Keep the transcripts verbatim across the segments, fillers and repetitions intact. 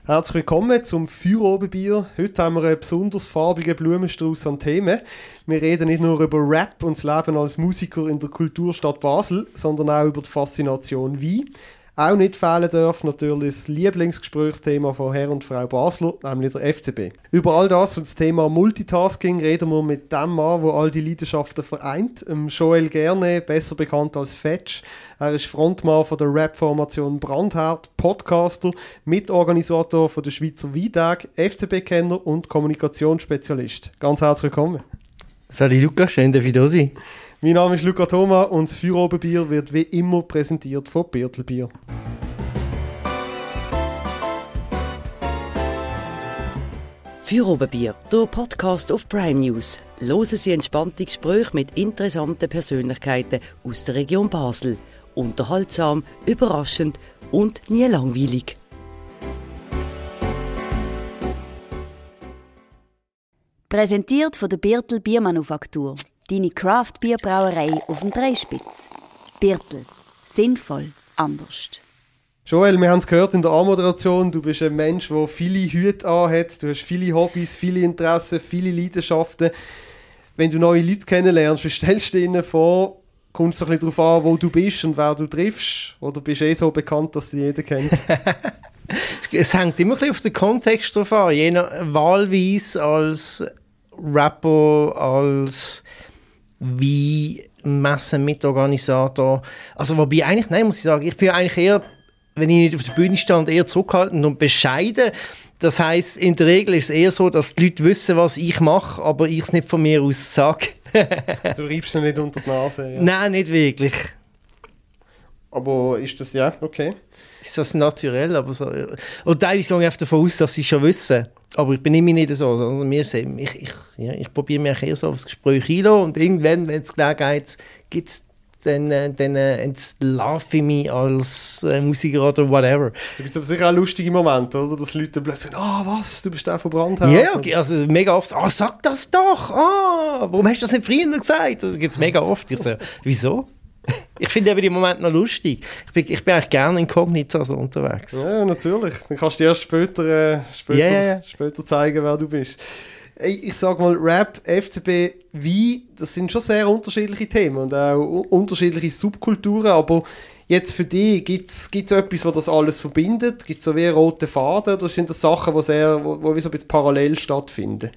Herzlich willkommen zum Feuerobenbier. Heute haben wir einen besonders farbigen Blumenstrauß an Themen. Wir reden nicht nur über Rap und das Leben als Musiker in der Kulturstadt Basel, sondern auch über die Faszination Wein. Auch nicht fehlen darf natürlich das Lieblingsgesprächsthema von Herr und Frau Basler, nämlich der F C B. Über all das und das Thema Multitasking reden wir mit dem Mann, der all die Leidenschaften vereint, Joel Gerne, besser bekannt als Fetch. Er ist Frontmann von der Rap-Formation Brandherd, Podcaster, Mitorganisator von der Schweizer Weintage, F C B-Kenner und Kommunikationsspezialist. Ganz herzlich willkommen. Salut Luca, schön, dass ich da sein. Mein Name ist Luca Thoma und das Feuerobenbier wird wie immer präsentiert von Birtelbier. Feuerobenbier, der Podcast auf Prime News. Hören Sie entspannte Gespräche mit interessanten Persönlichkeiten aus der Region Basel. Unterhaltsam, überraschend und nie langweilig. Präsentiert von der Birtel Biermanufaktur. Deine Craft-Bierbrauerei auf dem Dreispitz. Birtel. Sinnvoll. Anders. Joel, wir haben es gehört in der Anmoderation, du bist ein Mensch, der viele Hüte anhat, du hast viele Hobbys, viele Interessen, viele Leidenschaften. Wenn du neue Leute kennenlernst, wie stellst du ihnen vor, kommt es ein bisschen darauf an, wo du bist und wer du triffst? Oder bist du eh so bekannt, dass dich jeder kennt? Es hängt immer ein bisschen auf den Kontext drauf an. Je nach, wahlweise als Rapper, als wie Messen-Mitorganisator. Also wobei eigentlich, nein, muss ich sagen, ich bin eigentlich eher, wenn ich nicht auf der Bühne stand, eher zurückhaltend und bescheiden. Das heisst, in der Regel ist es eher so, dass die Leute wissen, was ich mache, aber ich es nicht von mir aus sage. So reibst du nicht unter die Nase? Ja. Nein, nicht wirklich. Aber ist das, ja, okay. Ist das naturell, aber so. Und teilweise gehe ich einfach davon aus, dass sie es schon wissen. Aber ich bin immer nicht so. Also wir sehen, ich ich, ja, ich probiere mich eher so aufs Gespräch hinzulassen und irgendwann, wenn es Gelegenheit gibt, dann, dann äh, entlarve ich mich als äh, Musiker oder whatever. Da gibt es aber sicher auch lustige Momente, oder? Dass Leute plötzlich sagen, ah, oh, was, du bist der von Brandherd. Ja, yeah, also mega oft, ah, oh, sag das doch, ah, oh, warum hast du das nicht früher gesagt? Das gibt es mega oft. Ich so, wieso? Ich finde eben im Moment noch lustig. Ich bin, ich bin eigentlich gerne inkognito so unterwegs. Ja, natürlich. Dann kannst du dir erst später, äh, später, yeah, yeah. später zeigen, wer du bist. Ich sage mal, Rap, F C B, Wein, das sind schon sehr unterschiedliche Themen und auch unterschiedliche Subkulturen, aber jetzt für dich, gibt es etwas, was das alles verbindet? Gibt es so wie rote Faden oder sind das Sachen, die sehr, wo, wo wie so ein bisschen parallel stattfinden?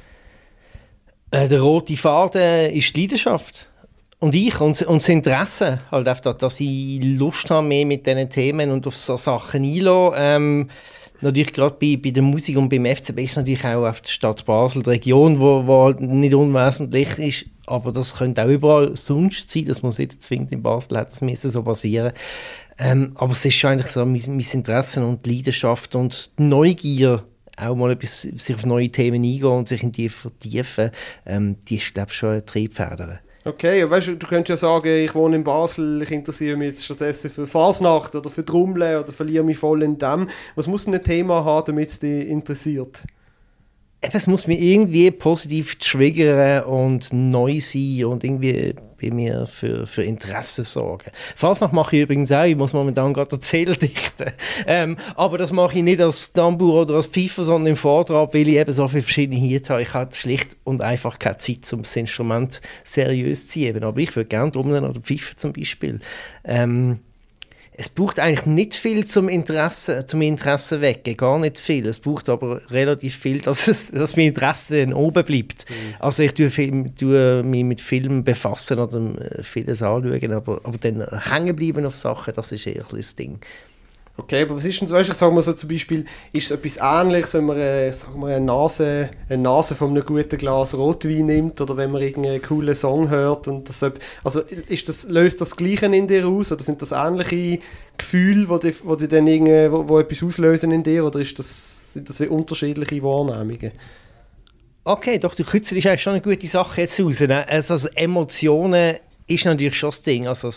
Äh, der rote Faden ist die Leidenschaft. Und ich, und, und das Interesse, halt einfach, dass ich Lust habe, mehr mit diesen Themen und auf so Sachen einzulassen. Ähm, natürlich gerade bei, bei der Musik und beim F C B ist es natürlich auch auf die Stadt Basel, die Region, wo, wo halt nicht unwesentlich ist, aber das könnte auch überall sonst sein, dass man es nicht zwingend in Basel hat, das müsse so passieren. Ähm, aber es ist schon eigentlich so mein, mein Interesse und die Leidenschaft und die Neugier, auch mal etwas, sich auf neue Themen eingehen und sich in die vertiefen, ähm, die ist, glaube ich, schon eine Triebfeder. Okay, weißt du, du könntest ja sagen, ich wohne in Basel, ich interessiere mich jetzt stattdessen für Fasnacht oder für Trommeln oder verliere mich voll in dem. Was muss ein Thema haben, damit es dich interessiert? Es muss mich irgendwie positiv triggern und neu sein und irgendwie bei mir für, für Interesse sorgen. Fasnacht mache ich übrigens auch, ich muss momentan gerade erzählen dichten. Ähm, aber das mache ich nicht als Tambour oder als Pfeifer, sondern im Vortrag, weil ich eben so viele verschiedene Hiete habe. Ich habe schlicht und einfach keine Zeit, um das Instrument seriös zu ziehen. Aber ich würde gerne Trommeln oder Pfeifen zum Beispiel. Ähm, Es braucht eigentlich nicht viel zum Interesse, zum Interesse wecken, gar nicht viel. Es braucht aber relativ viel, dass, es, dass mein Interesse dann oben bleibt. Mhm. Also ich tue, Film, tue mich mit Filmen befassen oder vieles anschauen, aber, aber dann hängen bleiben auf Sachen, das ist eher ein das Ding. Okay, aber was ist denn so, weißt, ich sage mal so zum Beispiel, ist es etwas Ähnliches, wenn man, äh, sagen wir, eine, Nase, eine Nase von einem guten Glas Rotwein nimmt oder wenn man irgendeinen coolen Song hört und das, also ist das, löst das Gleiche in dir aus oder sind das ähnliche Gefühle, wo die, wo die dann irgendwie, wo, wo etwas auslösen in dir oder ist das, sind das wie unterschiedliche Wahrnehmungen? Okay, doch, du küzelst eigentlich schon eine gute Sache jetzt raus. Ne? Also, also Emotionen ist natürlich schon das Ding, also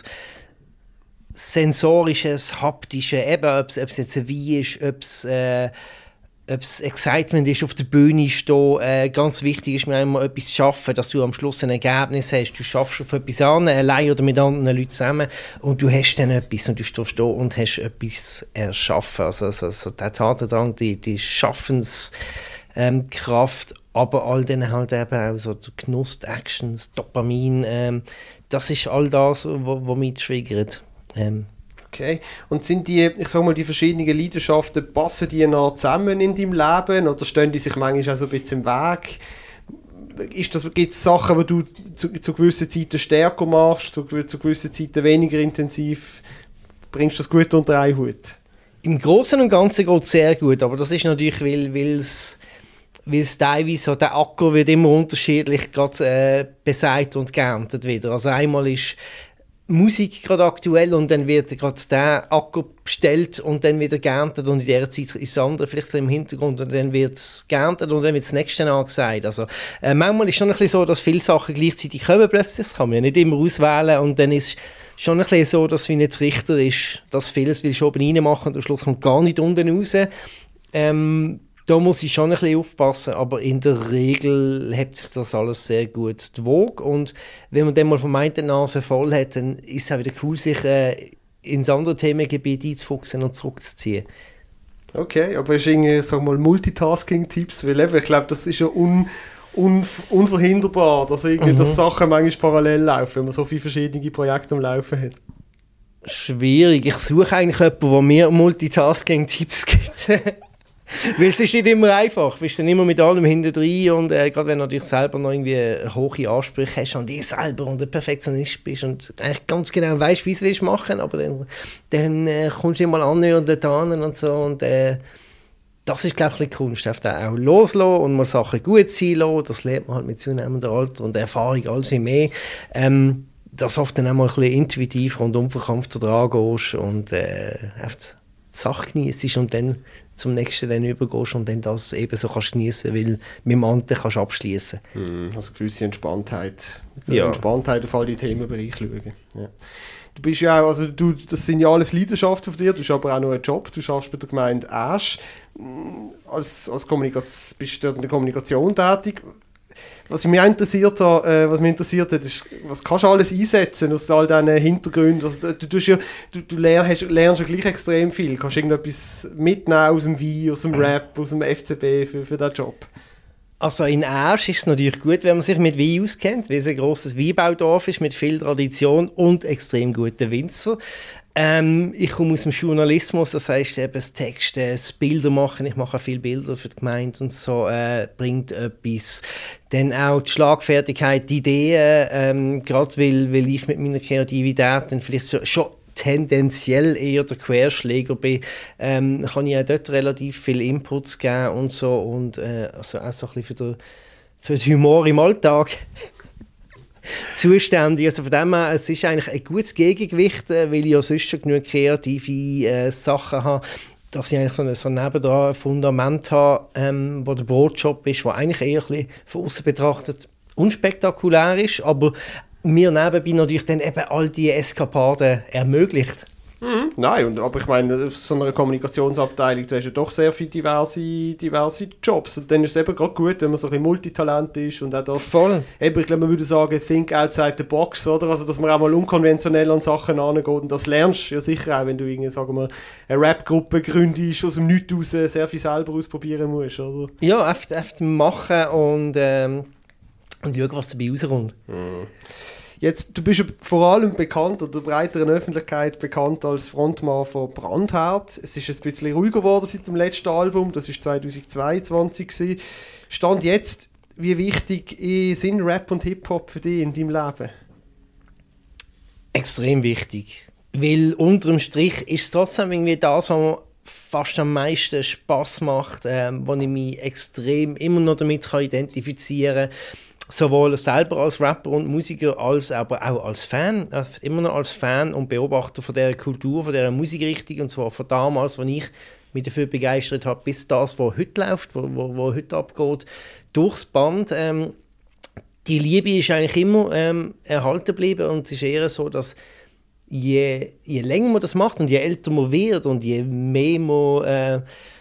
sensorisches, haptische, eben, ob es jetzt ein Wein ist, ob es äh, ob es Excitement ist, auf der Bühne stehen. Äh, ganz wichtig ist mir immer etwas zu schaffen, dass du am Schluss ein Ergebnis hast. Du schaffst auf etwas an, allein oder mit anderen Leuten zusammen, und du hast dann etwas und du stehst da und hast etwas erschaffen. Also, also, also der Tatendrang, die, die Schaffenskraft, ähm, aber all dann halt eben auch so der Genuss, die Action, das Dopamin, ähm, das ist all das, was mich triggert. Ähm, Okay. Und sind die, ich sag mal, die verschiedenen Leidenschaften, passen die noch zusammen in deinem Leben oder stehen die sich manchmal auch so ein bisschen im Weg? Gibt es Sachen, die du zu, zu gewissen Zeiten stärker machst, zu, zu gewissen Zeiten weniger intensiv? Bringst du das gut unter einen Hut? Im Großen und Ganzen geht es sehr gut, aber das ist natürlich, weil es weil es teilweise so, der Acker wird immer unterschiedlich grad, äh, besät und geerntet wieder. Also einmal ist Musik gerade aktuell und dann wird gerade der Acker bestellt und dann wieder geerntet und in dieser Zeit ist das andere vielleicht im Hintergrund und dann wird es geerntet und dann wird das nächste angesagt. Also, äh, manchmal ist es schon ein bisschen so, dass viele Sachen gleichzeitig kommen plötzlich, das kann man ja nicht immer auswählen und dann ist es schon ein bisschen so, dass wie nicht Richter ist, dass vieles will schon oben rein machen und am Schluss kommt gar nicht unten raus. Ähm, Da muss ich schon ein bisschen aufpassen, aber in der Regel hebt sich das alles sehr gut die Waage. Und wenn man dann mal von meiner Nase voll hat, dann ist es auch wieder cool, sich äh, ins andere Themengebiet einzufuchsen und zurückzuziehen. Okay, aber hast du irgendwie, sag mal, Multitasking-Tipps? Weil eben, ich glaube, das ist ja un, un, unverhinderbar, dass, irgendwie, mhm. dass Sachen manchmal parallel laufen, wenn man so viele verschiedene Projekte am Laufen hat. Schwierig. Ich suche eigentlich jemanden, der mir Multitasking-Tipps gibt. Weil es ist nicht immer einfach. Du bist dann immer mit allem hintendrein und äh, gerade wenn du natürlich selber noch irgendwie hohe Ansprüche hast an dich selber und ein Perfektionist bist und eigentlich ganz genau weißt, wie du es machen willst, aber dann, dann äh, kommst du immer an und dort an und so und äh, das ist, glaube ich, die Kunst. Auch loslassen und mal Sachen gut sein lassen. Das lernt man halt mit zunehmendem Alter und Erfahrung alles mehr. Ähm, dass oft dann auch mal ein bisschen intuitiv und unverkrampft dran gehst und äh, die Sache genießt und dann zum nächsten dann übergehst und dann das eben so kannst genießen, weil mit dem anderen kannst du abschließen. Mm, also gewisse Entspanntheit. Mit der ja. Entspanntheit auf all die Themenbereiche schauen. Ja. Du bist ja auch, also du, das sind ja alles Leidenschaften von dir, du hast aber auch noch einen Job, du arbeitest bei der Gemeinde Asch, als, als Kommunikaz- bist du in der Kommunikation tätig. Was mich interessiert hat, äh, was mich interessiert hat, ist, was kannst du alles einsetzen aus all diesen Hintergründen? Also, du, du, ja, du, du lernst, lernst ja gleich extrem viel. Kannst du irgendetwas mitnehmen aus dem Wein, aus dem Rap, aus dem F C B für, für diesen Job? Also in Asch ist es natürlich gut, wenn man sich mit Wein auskennt, weil es ein grosses Weinbaudorf ist mit viel Tradition und extrem guten Winzer. Ähm, ich komme aus dem Journalismus, das heisst eben das Texten, das Bilder machen. Ich mache auch viele Bilder für die Gemeinde und so, äh, bringt etwas. Dann auch die Schlagfertigkeit, die Ideen, ähm, gerade weil, weil ich mit meiner Kreativität dann vielleicht schon, schon tendenziell eher der Querschläger bin, ähm, kann ich auch dort relativ viele Inputs geben und so und äh, also auch so ein bisschen für den, für den Humor im Alltag zuständig. Also von dem her, es ist eigentlich ein gutes Gegengewicht, äh, weil ich ja sonst schon genug kreative äh, Sachen habe, dass ich eigentlich so ein, so nebendran ein Fundament habe, ähm, wo der Brotjob ist, wo eigentlich eher ein bisschen von außen betrachtet unspektakulär ist, aber mir nebenbei natürlich dann eben all diese Eskapaden ermöglicht. Mhm. Nein, und, aber ich meine, auf so einer Kommunikationsabteilung, da hast du ja doch sehr viele diverse, diverse Jobs. Und dann ist es eben gerade gut, wenn man so ein bisschen Multitalent ist und auch das... Voll. Eben, ich glaube, man würde sagen, think outside the box, oder? Also, dass man auch mal unkonventionell an Sachen angeht. Und das lernst du ja sicher auch, wenn du irgendwie, sagen wir, eine Rap-Gruppe gründest, aus dem Nichts raus sehr viel selber ausprobieren musst, oder? Ja, einfach, einfach machen und, ähm, und schauen, was dabei rauskommt. Mhm. Jetzt, du bist ja vor allem bekannt, oder der breiteren Öffentlichkeit bekannt als Frontmann von Brandherd. Es ist ein bisschen ruhiger geworden seit dem letzten Album, das war zweitausendzweiundzwanzig gewesen. Stand jetzt, wie wichtig sind Rap und Hip-Hop für dich in deinem Leben? Extrem wichtig, weil unterm Strich ist es trotzdem irgendwie das, was mir fast am meisten Spass macht, ähm, wo ich mich extrem immer noch damit kann identifizieren kann. Sowohl selber als Rapper und Musiker, als aber auch als Fan. Also immer noch als Fan und Beobachter von dieser Kultur, von dieser Musikrichtung. Und zwar von damals, als ich mich dafür begeistert habe, bis das, was heute läuft, was wo, wo heute abgeht, durchs Band. Ähm, die Liebe ist eigentlich immer ähm, erhalten geblieben. Und es ist eher so, dass je, je länger man das macht und je älter man wird und je mehr man... Äh,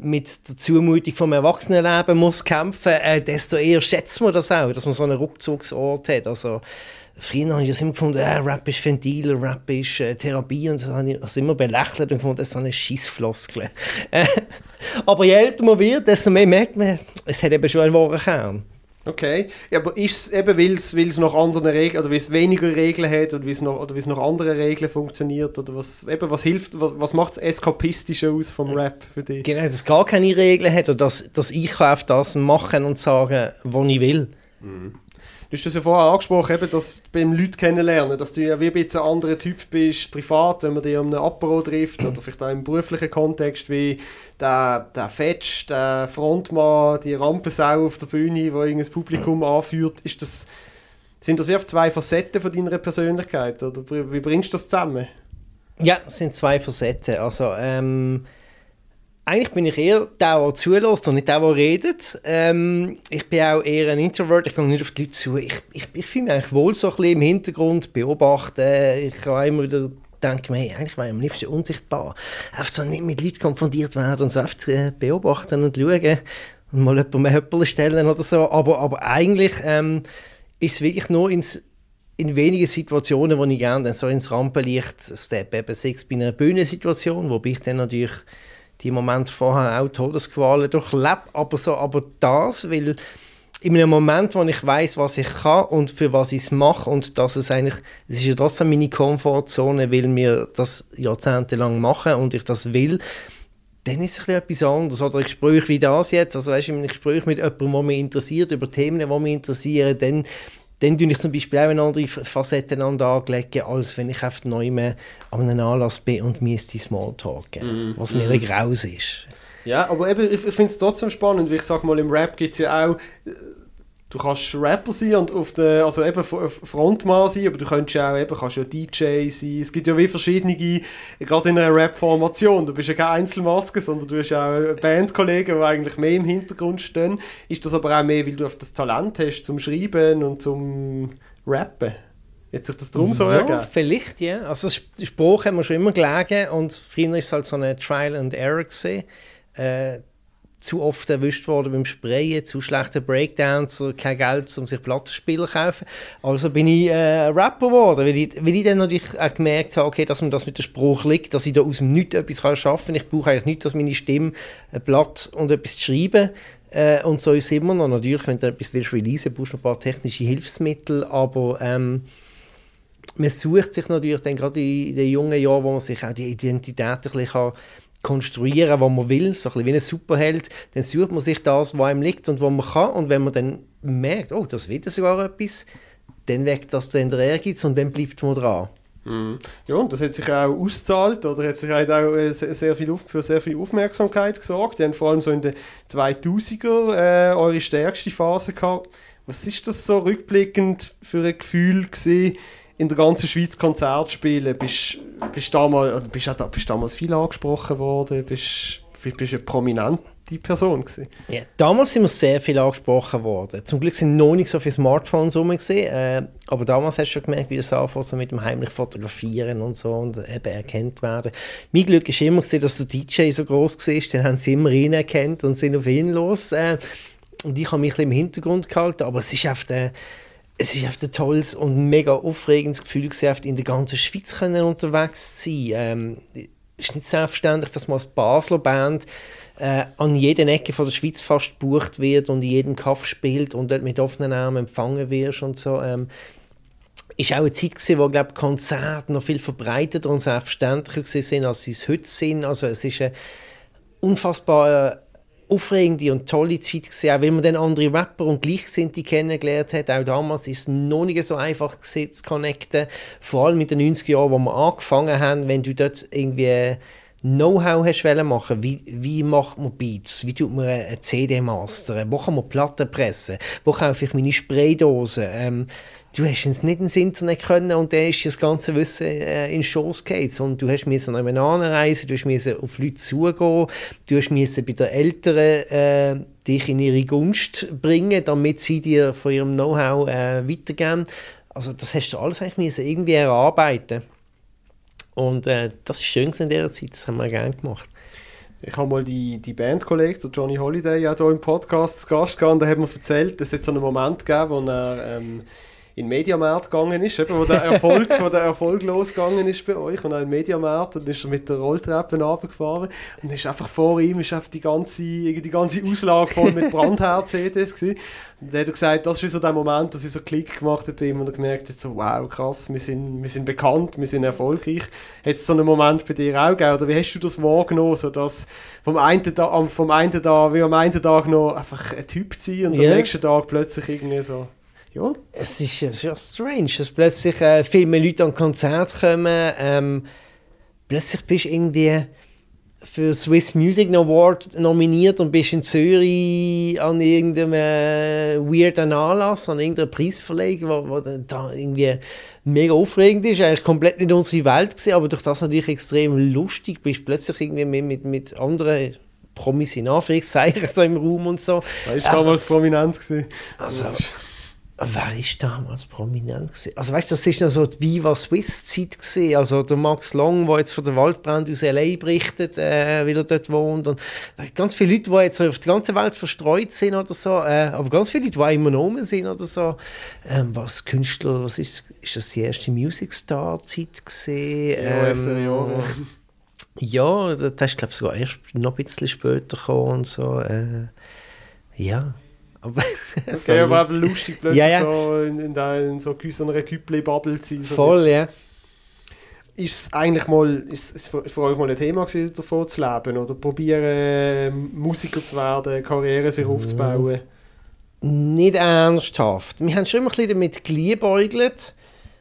mit der Zumutung vom Erwachsenenleben muss kämpfen, äh, desto eher schätzt man das auch, dass man so einen Rückzugsort hat. Also, früher habe ich das immer gefunden, äh, Rap ist Ventil, Rap ist äh, Therapie und so habe ich das immer belächelt und gefunden, das ist so eine Scheissfloskel. Äh, aber je älter man wird, desto mehr merkt man, es hat eben schon einen wahren Kern. Okay, ja, aber ist es eben, weil es, weil es noch andere Regeln, oder weil es weniger Regeln hat, oder weil es noch, oder weil es noch andere Regeln funktioniert, oder was, eben, was hilft, was, was macht das Eskapistische aus vom Rap für dich? Genau, dass es gar keine Regeln hat, oder dass, dass ich auf das machen und sagen, was ich will. Mhm. Du hast das ja vorher angesprochen, eben, dass beim Leute kennenlernen, dass du ja wie ein bisschen ein anderer Typ bist, privat, wenn man dich um einen Apero trifft, oder vielleicht auch im beruflichen Kontext, wie der, der Fetsch, der Frontmann, die Rampensau auf der Bühne, die irgendein Publikum anführt. Ist das, sind das wie auf zwei Facetten von deiner Persönlichkeit, oder wie bringst du das zusammen? Ja, es sind zwei Facetten. Also, ähm, eigentlich bin ich eher der, der zulässt und nicht der, der redet. Ähm, ich bin auch eher ein Introvert, ich gehe nicht auf die Leute zu. Ich, ich, ich fühle mich eigentlich wohl so ein bisschen im Hintergrund, beobachten. Ich kann immer wieder denken, hey, eigentlich wäre ich am liebsten unsichtbar. Einfach so nicht mit Leuten konfrontiert werden und so einfach beobachten und schauen und mal jemandem ein Höppel stellen oder so. Aber, aber eigentlich ähm, ist es wirklich nur ins in wenigen Situationen, wo ich gerne dann so ins Rampenlicht steppe. Eben sechs bei einer Bühnensituation, wo ich dann natürlich die Moment vorher auch Todesqualen durchlebe, aber so, aber das, weil in einem Moment, wo ich weiss, was ich kann und für was ich es mache und dass es eigentlich, es ist ja trotzdem meine Komfortzone, weil wir das jahrzehntelang machen und ich das will, dann ist es etwas anderes. Oder ein Gespräch wie das jetzt, also weißt du, ein Gespräch mit jemandem, der mich interessiert, über Themen, die mich interessieren, dann Dann tue ich zum Beispiel auch eine andere Facetten anlegen, als wenn ich einfach neu mehr an einem Anlass bin und müsste Smalltalk geben, mm, was mir mm. ein Graus ist. Ja, aber eben, ich, ich finde es trotzdem spannend, weil ich sage mal, im Rap gibt es ja auch, du kannst Rapper sein und auf der, also eben Frontmann sein, aber du könntest auch eben, kannst ja D J sein. Es gibt ja wie verschiedene, gerade in einer Rap-Formation, du bist ja keine Einzelmaske, sondern du hast auch Bandkollegen, die eigentlich mehr im Hintergrund stehen. Ist das aber auch mehr, weil du auf das Talent hast zum Schreiben und zum Rappen? Hat sich das darum so ja, ergeben? Vielleicht, ja. Also der Spruch haben wir schon immer gelegen und früher war es halt so eine Trial and Error gewesen. Äh, zu oft erwischt worden beim Sprayen, zu schlechte Breakdancer, kein Geld, um sich Plattenspieler zu kaufen. Also bin ich äh, Rapper geworden, weil ich, weil ich dann natürlich auch gemerkt habe, okay, dass mir das mit dem Spruch liegt, dass ich da aus dem Nichts etwas schaffen kann. Ich brauche eigentlich nicht, dass meine Stimme ein Blatt und etwas zu schreiben. Äh, und so ist es immer noch. Natürlich, wenn du etwas willst releasen, brauchst du ein paar technische Hilfsmittel, aber ähm, man sucht sich natürlich dann gerade in den jungen Jahren, wo man sich auch die Identität ein bisschen kann konstruieren, was man will, so ein bisschen wie ein Superheld, dann sucht man sich das, was einem liegt und was man kann. Und wenn man dann merkt, oh, das wird sogar etwas, dann weckt das den Ehrgeiz und dann bleibt man dran. Mm. Ja, und das hat sich auch ausgezahlt, oder hat sich halt auch äh, sehr viel auf, für sehr viel Aufmerksamkeit gesorgt. Die haben vor allem so in den zweitausender äh, eure stärkste Phase gehabt. Was ist das so rückblickend für ein Gefühl gewesen, in der ganzen Schweiz Konzerte spielen? Bist du damals, bist du damals viel angesprochen worden? Bist du eine prominente Person gewesen? Ja, damals sind wir sehr viel angesprochen worden. Zum Glück sind noch nicht so viele Smartphones rum gewesen, äh, aber damals hast du schon gemerkt, wie das anfängt, so mit dem heimlich Fotografieren und so und eben erkannt werden. Mein Glück war immer, gewesen, dass der D J so gross war, dann haben sie immer ihn erkannt und sind auf ihn los. Äh, und ich habe mich ein bisschen im Hintergrund gehalten, aber es ist auf der Es ist ein tolles und mega aufregendes Gefühl, in der ganzen Schweiz können unterwegs zu sein. Ähm, es ist nicht selbstverständlich, dass man als Basler Band äh, an jeder Ecke von der Schweiz fast gebucht wird und in jedem Kaff spielt und dort mit offenen Armen empfangen wirst und so. Ähm, ist auch eine Zeit gewesen, wo, glaube ich, Konzerte noch viel verbreiteter und selbstverständlicher sind, als sie es heute sind. Also es ist eine unfassbar aufregende und tolle Zeit gewesen, auch wenn man dann andere Rapper und Gleichgesinnte kennengelernt hat. Auch damals ist es noch nicht so einfach gewesen, zu connecten. Vor allem in den neunziger Jahren, wo wir angefangen haben, wenn du dort irgendwie Know-how hast machen, wie, wie macht man Beats, wie tut man eine C D mastern, wo kann man Platten pressen, wo kaufe ich meine Spraydosen. Ähm, du hast es nicht ins Internet können und dann ist das ganze Wissen äh, in den Schoss gegangen. Und du hast müssen an anreisen, du musst auf Leute zugehen, du musst bei den Eltern äh, dich in ihre Gunst bringen, damit sie dir von ihrem Know-how äh, weitergeben. Also das hast du alles eigentlich müssen irgendwie erarbeiten. Und äh, das ist schön in dieser Zeit, das haben wir gerne gemacht. Ich habe mal die, die Bandkollegen, der Johnny Holiday, auch hier im Podcast zu Gast gehabt, und der hat mir erzählt, dass es so einen Moment gegeben, wo er ähm, in den Mediamarkt gegangen ist, eben, wo der Erfolg, wo der Erfolg losgegangen ist bei euch, und auch in den Mediamarkt, und ist er mit der Rolltreppe runtergefahren, und ist einfach vor ihm ist einfach die ganze, die ganze Auslage voll mit Brandherd-C Ds gewesen. Und dann hat er gesagt, das ist so der Moment, dass ich so einen Klick gemacht habe bei ihm, und er gemerkt hat, so, wow, krass, wir sind, wir sind bekannt, wir sind erfolgreich. Hat es so einen Moment bei dir auch gegeben, oder wie hast du das wahrgenommen, so dass vom einen Tag, vom einen Tag, wie am einen Tag noch einfach ein Typ zu sein, und yeah. am nächsten Tag plötzlich irgendwie so... Ja. Es ist ja ja strange, dass plötzlich äh, viel mehr Leute an Konzerte kommen. Ähm, plötzlich bist du irgendwie für den Swiss Music Award nominiert und bist in Zürich an irgendeinem äh, weirden Anlass, an irgendeiner Preisverleihung, wo, wo da irgendwie mega aufregend ist. Eigentlich komplett nicht unsere Welt gewesen, aber durch das natürlich extrem lustig. Bist plötzlich irgendwie mit, mit, mit anderen Promis in Anführungszeichen da im Raum und so. Das war also, damals prominent gewesen. Also, wer war damals prominent gewesen? Also weißt du, das war noch so die Viva Swiss-Zeit gewesen. Also der Max Long, der jetzt von der Waldbrand aus L A berichtet, äh, wie er dort wohnt. Und ganz viele Leute, die jetzt auf die ganze Welt verstreut sind oder so, äh, aber ganz viele Leute, die immer noch rum sind oder so. Ähm, was Künstler, was ist, ist das die erste Music Star-Zeit gewesen? Ja, erste ähm, Jahre. Ja, das ist glaube ich sogar erst noch ein bisschen später gekommen und so. Äh, ja. Aber okay, aber einfach lustig, plötzlich ja, ja. so in, in, in so einer Küppli-Bubble zu sein. So voll, ja. Ist es eigentlich mal, ist es für, für euch mal ein Thema gewesen, davon zu leben? Oder probieren, Musiker zu werden, Karriere sich aufzubauen? Nicht ernsthaft. Wir haben schon immer ein bisschen damit geliebäugelt,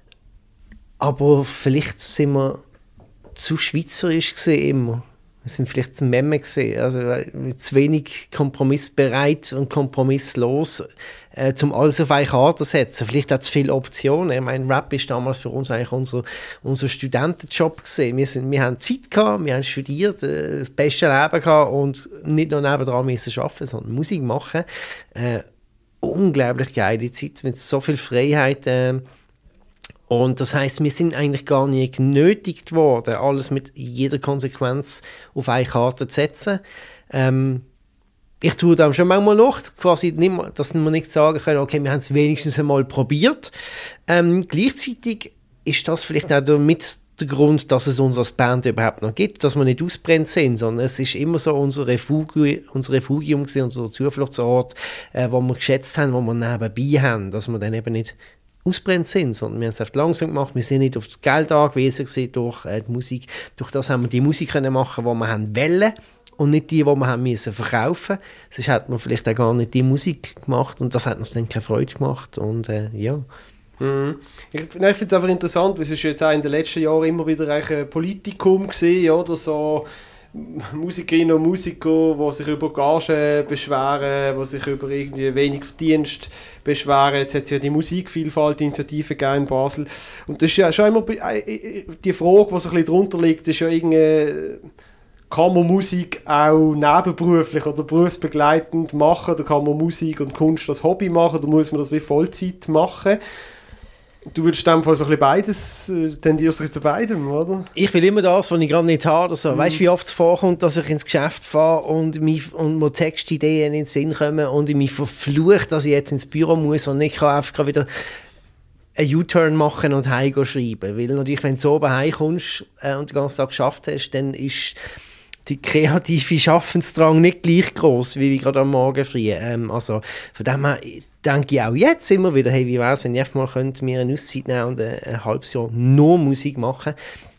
aber vielleicht sind wir zu schweizerisch gewesen, immer. Wir sind vielleicht zu Memme gewesen, also zu wenig kompromissbereit und kompromisslos, äh, um alles auf eine Karte zu setzen. Vielleicht auch zu viele Optionen. Ich meine, Rap ist damals für uns eigentlich unser, unser Studentenjob gewesen. Wir, sind, wir haben Zeit gehabt, wir haben studiert, äh, das beste Leben gehabt und nicht nur nebendran müssen arbeiten, sondern Musik machen. Äh, unglaublich geile Zeit mit so viel Freiheit. Äh, Und das heisst, wir sind eigentlich gar nicht genötigt worden, alles mit jeder Konsequenz auf eine Karte zu setzen. Ähm, ich tue dann schon manchmal noch, quasi nicht mehr, dass wir nicht sagen können, okay, wir haben es wenigstens einmal probiert. Ähm, gleichzeitig ist das vielleicht auch damit der Grund, dass es uns als Band überhaupt noch gibt, dass wir nicht ausbrennt sind, sondern es ist immer so unser Refugium, unser Refugium gewesen, unser Zufluchtsort, äh, wo wir geschätzt haben, wo wir nebenbei haben, dass wir dann eben nicht ausbrennt sind, sondern wir haben es echt langsam gemacht, wir sind nicht auf das Geld angewiesen gewesen durch äh, die Musik, durch das haben wir die Musik können machen, die wir haben wollen und nicht die, die wir haben müssen verkaufen. Sonst hätte man vielleicht auch gar nicht die Musik gemacht und das hat uns dann keine Freude gemacht und äh, ja. Mhm. Ich, ich finde es einfach interessant, weil es ist jetzt auch in den letzten Jahren immer wieder ein Politikum gewesen, oder so Musikerinnen und Musiker, die sich über Gagen beschweren, die sich über irgendwie wenig Verdienst beschweren. Jetzt hat es ja die Musikvielfalt-Initiative in Basel. Und das ist ja schon immer die Frage, die so ein bisschen drunter liegt, ist ja irgendwie, kann man Musik auch nebenberuflich oder berufsbegleitend machen, oder kann man Musik und Kunst als Hobby machen, oder muss man das wie Vollzeit machen? Du würdest in dem Fall so ein bisschen beides, äh, tendierst du zu beidem, oder? Ich will immer das, was ich gerade nicht habe. Also, mhm. Weißt du, wie oft es vorkommt, dass ich ins Geschäft fahre und, mich, und mir Textideen in den Sinn kommen und ich mich verflucht, dass ich jetzt ins Büro muss und nicht kann einfach wieder einen U-Turn machen und heim schreiben. Weil natürlich, wenn du so oben heimkommst äh, und den ganzen Tag geschafft hast, dann ist die kreative Schaffensdrang nicht gleich groß wie gerade am Morgen früh. Ähm, also von dem her denke ich auch jetzt immer wieder, hey, wie wäre es, wenn ich einfach mal könnte, mir eine Auszeit nehmen und ein, ein halbes Jahr nur Musik machen.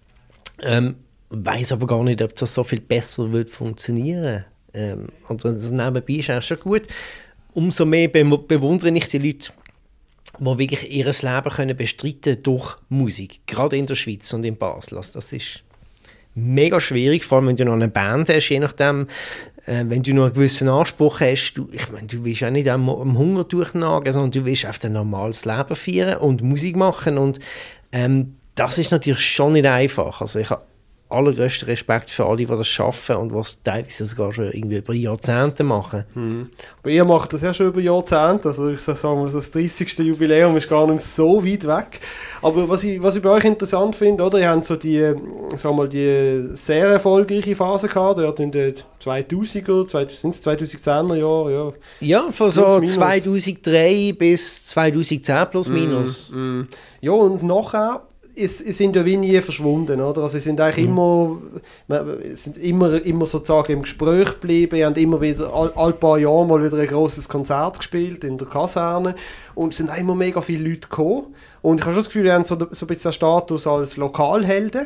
Ähm, weiss aber gar nicht, ob das so viel besser wird funktionieren. Ähm, und das nebenbei ist auch schon gut. Umso mehr be- bewundere ich die Leute, die wirklich ihr Leben können bestreiten durch Musik. Gerade in der Schweiz und in Basel. Also das ist mega schwierig, vor allem wenn du noch eine Band hast, je nachdem, äh, wenn du noch einen gewissen Anspruch hast. Du, ich meine, du willst auch nicht am, am Hunger durchnagen, sondern du willst einfach ein normales Leben feiern und Musik machen. Und ähm, das ist natürlich schon nicht einfach. Also ich habe allergrößten Respekt für alle, die das schaffen und was teilweise sogar schon irgendwie über Jahrzehnte machen. Hm. Aber ihr macht das ja schon über Jahrzehnte, also ich sage mal, das dreißigste Jubiläum ist gar nicht so weit weg. Aber was ich, was ich bei euch interessant finde, oder, ihr habt so die, sag mal, die sehr erfolgreiche Phase gehabt, dort in den zweitausender, sind es zweitausendzehner Jahre, ja. Ja, von so plus, zweitausenddrei bis zweitausendzehn plus minus. Mm, mm. Ja, und nachher Es, es sind ja wie nie verschwunden, oder? Also, sie sind eigentlich mhm. immer, sind immer, immer sozusagen im Gespräch geblieben, sie haben immer wieder, all, all paar Jahre mal wieder ein grosses Konzert gespielt in der Kaserne und es sind auch immer mega viele Leute gekommen und ich habe schon das Gefühl, sie haben so, so ein bisschen einen Status als Lokalhelden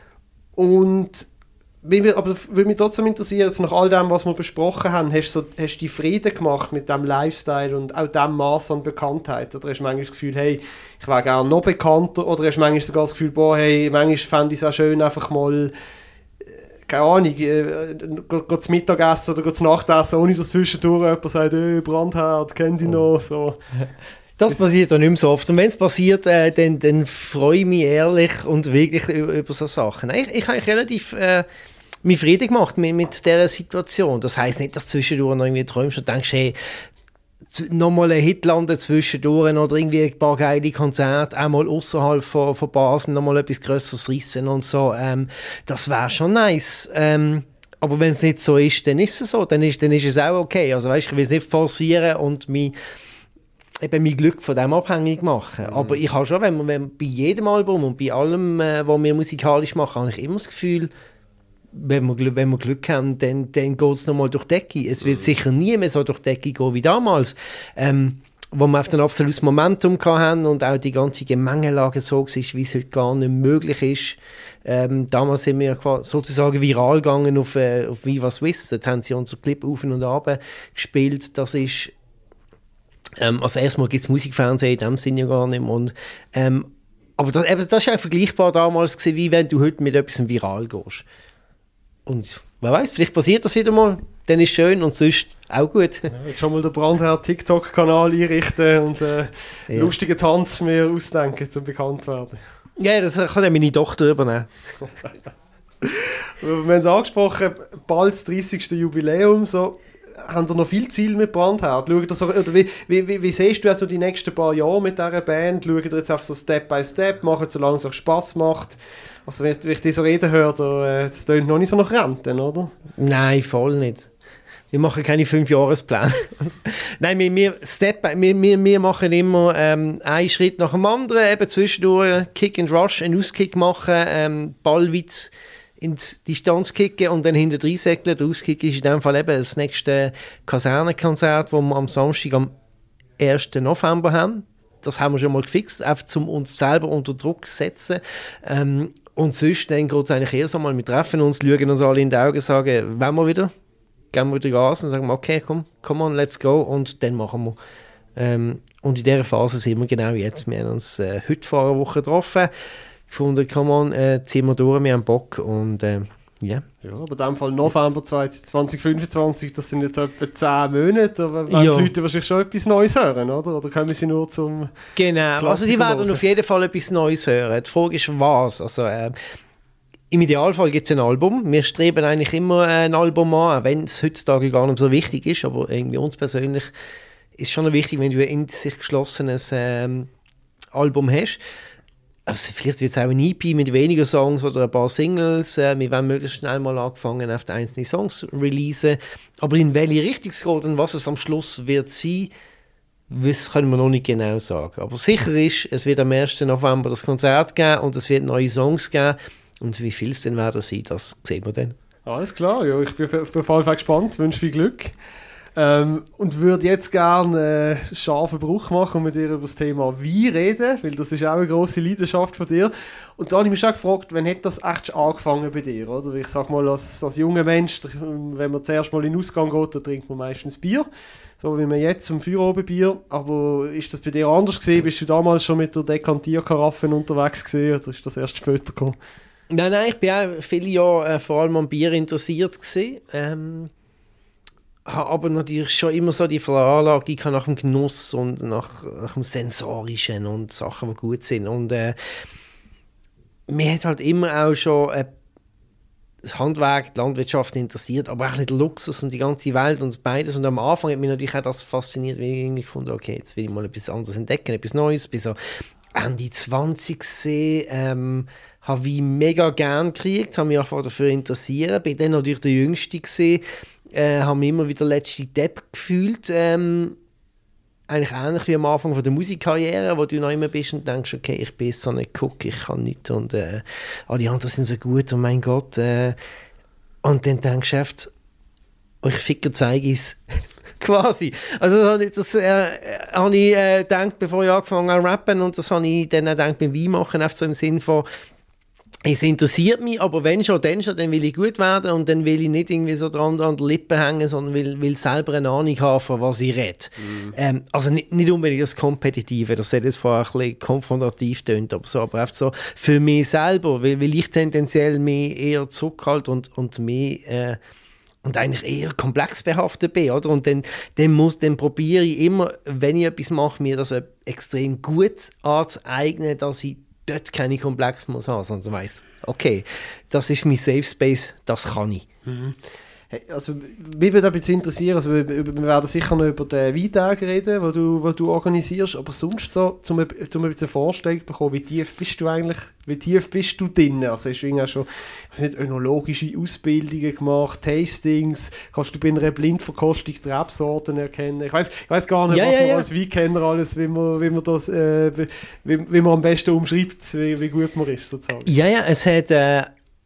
und aber würde mich trotzdem interessieren, jetzt nach all dem, was wir besprochen haben, hast du so, hast die Frieden gemacht mit diesem Lifestyle und auch diesem Maß an Bekanntheit? Oder hast du manchmal das Gefühl, hey, ich wäre gerne noch bekannter? Oder hast du manchmal sogar das Gefühl, boah, hey, manchmal fände ich es auch schön, einfach mal, keine Ahnung, äh, geht zum Mittagessen oder geht zum Nachtessen, ohne dass zwischendurch jemand sagt, hey, Brandherd, kennt ihr noch? So. Das passiert dann nicht mehr so oft. Und wenn es passiert, äh, dann, dann freue ich mich ehrlich und wirklich über, über so Sachen. Ich, ich habe relativ äh, mich Frieden gemacht mit, mit dieser Situation. Das heisst nicht, dass du zwischendurch noch irgendwie träumst und denkst, hey, nochmal ein Hit landen zwischendurch oder irgendwie ein paar geile Konzerte, auch mal außerhalb von, von Basel nochmal etwas Grösseres reissen und so. Ähm, das wäre schon nice. Ähm, aber wenn es nicht so ist, dann ist es so. Dann ist, dann ist es auch okay. Also weißt, ich will es nicht forcieren und mich eben mein Glück von dem abhängig machen. Mhm. Aber ich habe schon, wenn man, wenn, bei jedem Album und bei allem, äh, was wir musikalisch machen, habe ich immer das Gefühl, wenn wir, wenn wir Glück haben, dann, dann geht es nochmal durch die Decke. Es wird mhm. sicher nie mehr so durch die Decke gehen wie damals, ähm, wo wir auf ein absolutes Momentum hatten und auch die ganze Gemengelage so war, wie es heute gar nicht möglich ist. Ähm, damals sind wir sozusagen viral gegangen auf, äh, auf Viva Swiss. Dort haben sie unseren Clip auf und ab gespielt. Das ist Ähm, also erstmal gibt es Musikfernsehen in dem Sinne ja gar nicht mehr. Und, ähm, aber das, eben, das war auch vergleichbar damals gewesen, wie wenn du heute mit etwas viral gehst. Und wer weiß, vielleicht passiert das wieder mal, dann ist es schön und sonst auch gut. Ja, jetzt schon mal den Brandherd TikTok-Kanal einrichten und äh, ja. lustigen Tanz mehr ausdenken, zum bekannt werden. Ja, das kann ja meine Tochter übernehmen. Wir haben es angesprochen, bald das dreißigste Jubiläum, so. Haben ihr noch viel Ziel mit Brandherd? So, oder wie, wie, wie, wie siehst du also die nächsten paar Jahre mit dieser Band? Schaut ihr jetzt einfach so Step by Step, machen solange es euch Spass macht? Also wenn, wenn ich dich so reden höre, das klingt noch nicht so nach Renten, oder? Nein, voll nicht. Wir machen keine Fünfjahrespläne. Nein, wir, wir, Step by, wir, wir, wir machen immer ähm, einen Schritt nach dem anderen, eben zwischendurch Kick and Rush, einen Auskick machen, ähm, Ballwitz in die Distanz kicken und dann hinter drei säckeln. Der Auskick ist in dem Fall eben das nächste Kasernenkonzert, das wir am Samstag, am ersten November haben. Das haben wir schon mal gefixt, einfach um uns selber unter Druck zu setzen. Ähm, und sonst dann geht es eigentlich eher so mal, wir treffen uns, schauen uns alle in die Augen, sagen, wenn wir wieder, gehen wir wieder Gas und sagen, okay, komm, come on, let's go und dann machen wir. Ähm, und in dieser Phase sind wir genau jetzt. Wir haben uns äh, heute vor einer Woche getroffen, gefunden, come on, äh, ziehen wir durch, wir haben Bock und äh, yeah. Ja, aber in dem Fall November zwanzig fünfundzwanzig, das sind jetzt etwa zehn Monate, aber werden ja. die Leute wahrscheinlich schon etwas Neues hören, oder? Oder kommen sie nur zum Genau, Klassiker also sie werden hören? Auf jeden Fall etwas Neues hören. Die Frage ist, was? Also, äh, im Idealfall gibt es ein Album. Wir streben eigentlich immer ein Album an, wenn es heutzutage gar nicht so wichtig ist, aber irgendwie uns persönlich ist schon wichtig, wenn du ein in sich geschlossenes ähm, Album hast. Also vielleicht wird es auch ein E P mit weniger Songs oder ein paar Singles. Äh, wir werden möglichst schnell mal angefangen, auf die einzelnen Songs releasen. Aber in welche Richtung es geht und was es am Schluss wird sein, das können wir noch nicht genau sagen. Aber sicher ist, es wird am ersten November das Konzert geben und es wird neue Songs geben. Und wie viel es denn werden sein, das sehen wir dann. Alles klar, ja, ich bin auf jeden Fall gespannt, wünsche viel Glück. Ähm, und würde jetzt gerne äh, scharfen Bruch machen und mit dir über das Thema Wein reden, weil das ist auch eine grosse Leidenschaft von dir. Und da habe ich mich schon gefragt, wann hat das echt schon angefangen bei dir? Oder? Ich sage mal, als, als junger Mensch, wenn man zuerst mal in den Ausgang geht, dann trinkt man meistens Bier. So wie man jetzt zum Feierabendbier. Aber ist das bei dir anders gewesen? Bist du damals schon mit der Dekantierkaraffe unterwegs gewesen, oder ist das erst später gekommen? Nein, nein, ich war auch viele Jahre äh, vor allem am Bier interessiert gewesen. Ähm habe aber natürlich schon immer so die Veranlagung nach dem Genuss und nach, nach dem Sensorischen und Sachen, die gut sind. Und äh, mir hat halt immer auch schon äh, das Handwerk, die Landwirtschaft interessiert, aber auch ein bisschen der Luxus und die ganze Welt und beides. Und am Anfang hat mich natürlich auch das fasziniert, weil ich irgendwie gefunden, okay, jetzt will ich mal etwas anderes entdecken, etwas Neues. Bis so Ende zwanzig gesehen, ähm, habe ich mega gern gekriegt, habe mich auch dafür interessiert, bin dann natürlich der Jüngste gesehen, äh, habe mich immer wieder letzte Depp gefühlt, ähm, eigentlich ähnlich wie am Anfang von der Musikkarriere, wo du noch immer bist und denkst, okay, ich bin so nicht Cook, ich kann nichts und äh, alle anderen sind so gut, oh mein Gott. Äh, und dann denkst du oft, euch Ficker zeige ich es. Quasi. Also das äh, habe ich äh, gedacht, bevor ich angefangen habe zu rappen, und das habe ich dann auch gedacht beim Weinmachen, einfach so im Sinn von, es interessiert mich, aber wenn schon, dann schon, dann will ich gut werden und dann will ich nicht irgendwie so dran an der Lippe hängen, sondern will, will selber eine Ahnung haben, von was ich rede. Mhm. Ähm, also nicht, nicht unbedingt das Kompetitive, das hat jetzt vorher ein bisschen konfrontativ tönt, aber so, aber einfach so für mich selber, weil, weil ich tendenziell mehr eher zurückhalte und, und mehr äh, und eigentlich eher komplex behaftet bin, oder? Und dann, dann, muss, dann probiere ich immer, wenn ich etwas mache, mir das extrem gut anzueignen, dass ich dort keine Komplex muss haben, sondern weiss, okay, das ist mein Safe Space, das kann ich. Mhm. Hey, also, mich würde ein bisschen interessieren, also wir, wir werden sicher noch über den Weintag reden, den du, wo du organisierst, aber sonst so, um ein bisschen eine Vorstellung zu bekommen, wie tief bist du eigentlich, wie tief bist du drin? Also hast du irgendwie schon, ich weiß nicht, önologische Ausbildungen gemacht, Tastings, kannst du bei einer Blindverkostung die Rebsorten erkennen? Ich weiß ich weiss gar nicht, ja, was ja, man ja. als Weinkenner alles, wie man, wie man das, äh, wie, wie man am besten umschreibt, wie, wie gut man ist, sozusagen. Ja, ja, es hat... Äh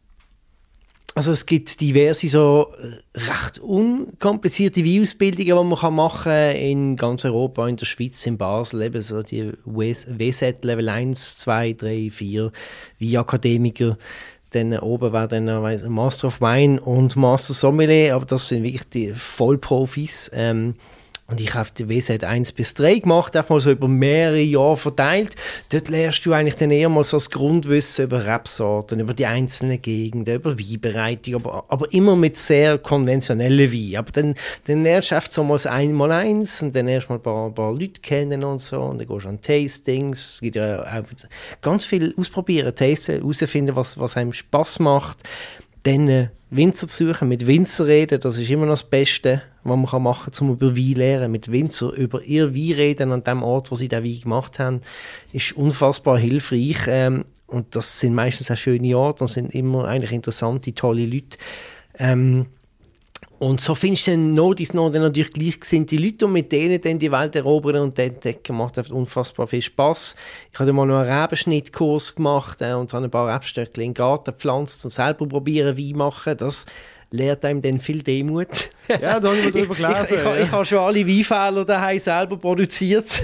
Also es gibt diverse so recht unkomplizierte Weinausbildungen, die man kann machen kann in ganz Europa, in der Schweiz, in Basel, eben so die W Z Level eins, zwei, drei, vier Weinakademiker. Dann oben wäre dann weiss, Master of Wine und Master Sommelier, aber das sind wirklich die Vollprofis. Ähm, Und ich habe die W Z eins bis drei gemacht, auch mal so über mehrere Jahre verteilt. Dort lernst du eigentlich dann eher mal so das Grundwissen über Rebsorten, über die einzelnen Gegenden, über Weinbereitung, aber, aber immer mit sehr konventionellen Wein. Aber dann, dann lernst du einfach so mal das einmal eins und dann erst mal ein paar, ein paar Leute kennen und so. Und dann gehst du an Tastings. Es gibt ja auch ganz viel ausprobieren, tasten, herausfinden, was, was einem Spass macht. Dann äh, Winzer besuchen, mit Winzer reden, das ist immer noch das Beste, was man kann machen kann, um über Wein zu lernen. Mit Winzer über ihr Wein reden an dem Ort, wo sie den Wein gemacht haben, ist unfassbar hilfreich. Ähm, und das sind meistens auch schöne Orte, das sind immer eigentlich interessante, tolle Leute. Ähm, und so findest du dann noch, noch dann natürlich gleichgesinnte Leute und mit denen dann die Welt erobern und entdecken, macht einfach unfassbar viel Spass. Ich habe mal noch einen Rebenschnittkurs gemacht äh, und habe ein paar Rebstöckchen in den Garten gepflanzt, um selber probieren, Wein machen. Das lehrt einem dann viel Demut. Ja, da habe ich mal drüber gelesen. Ich, ich, ich, ja. ich habe schon alle Weinfehler daheim selber produziert.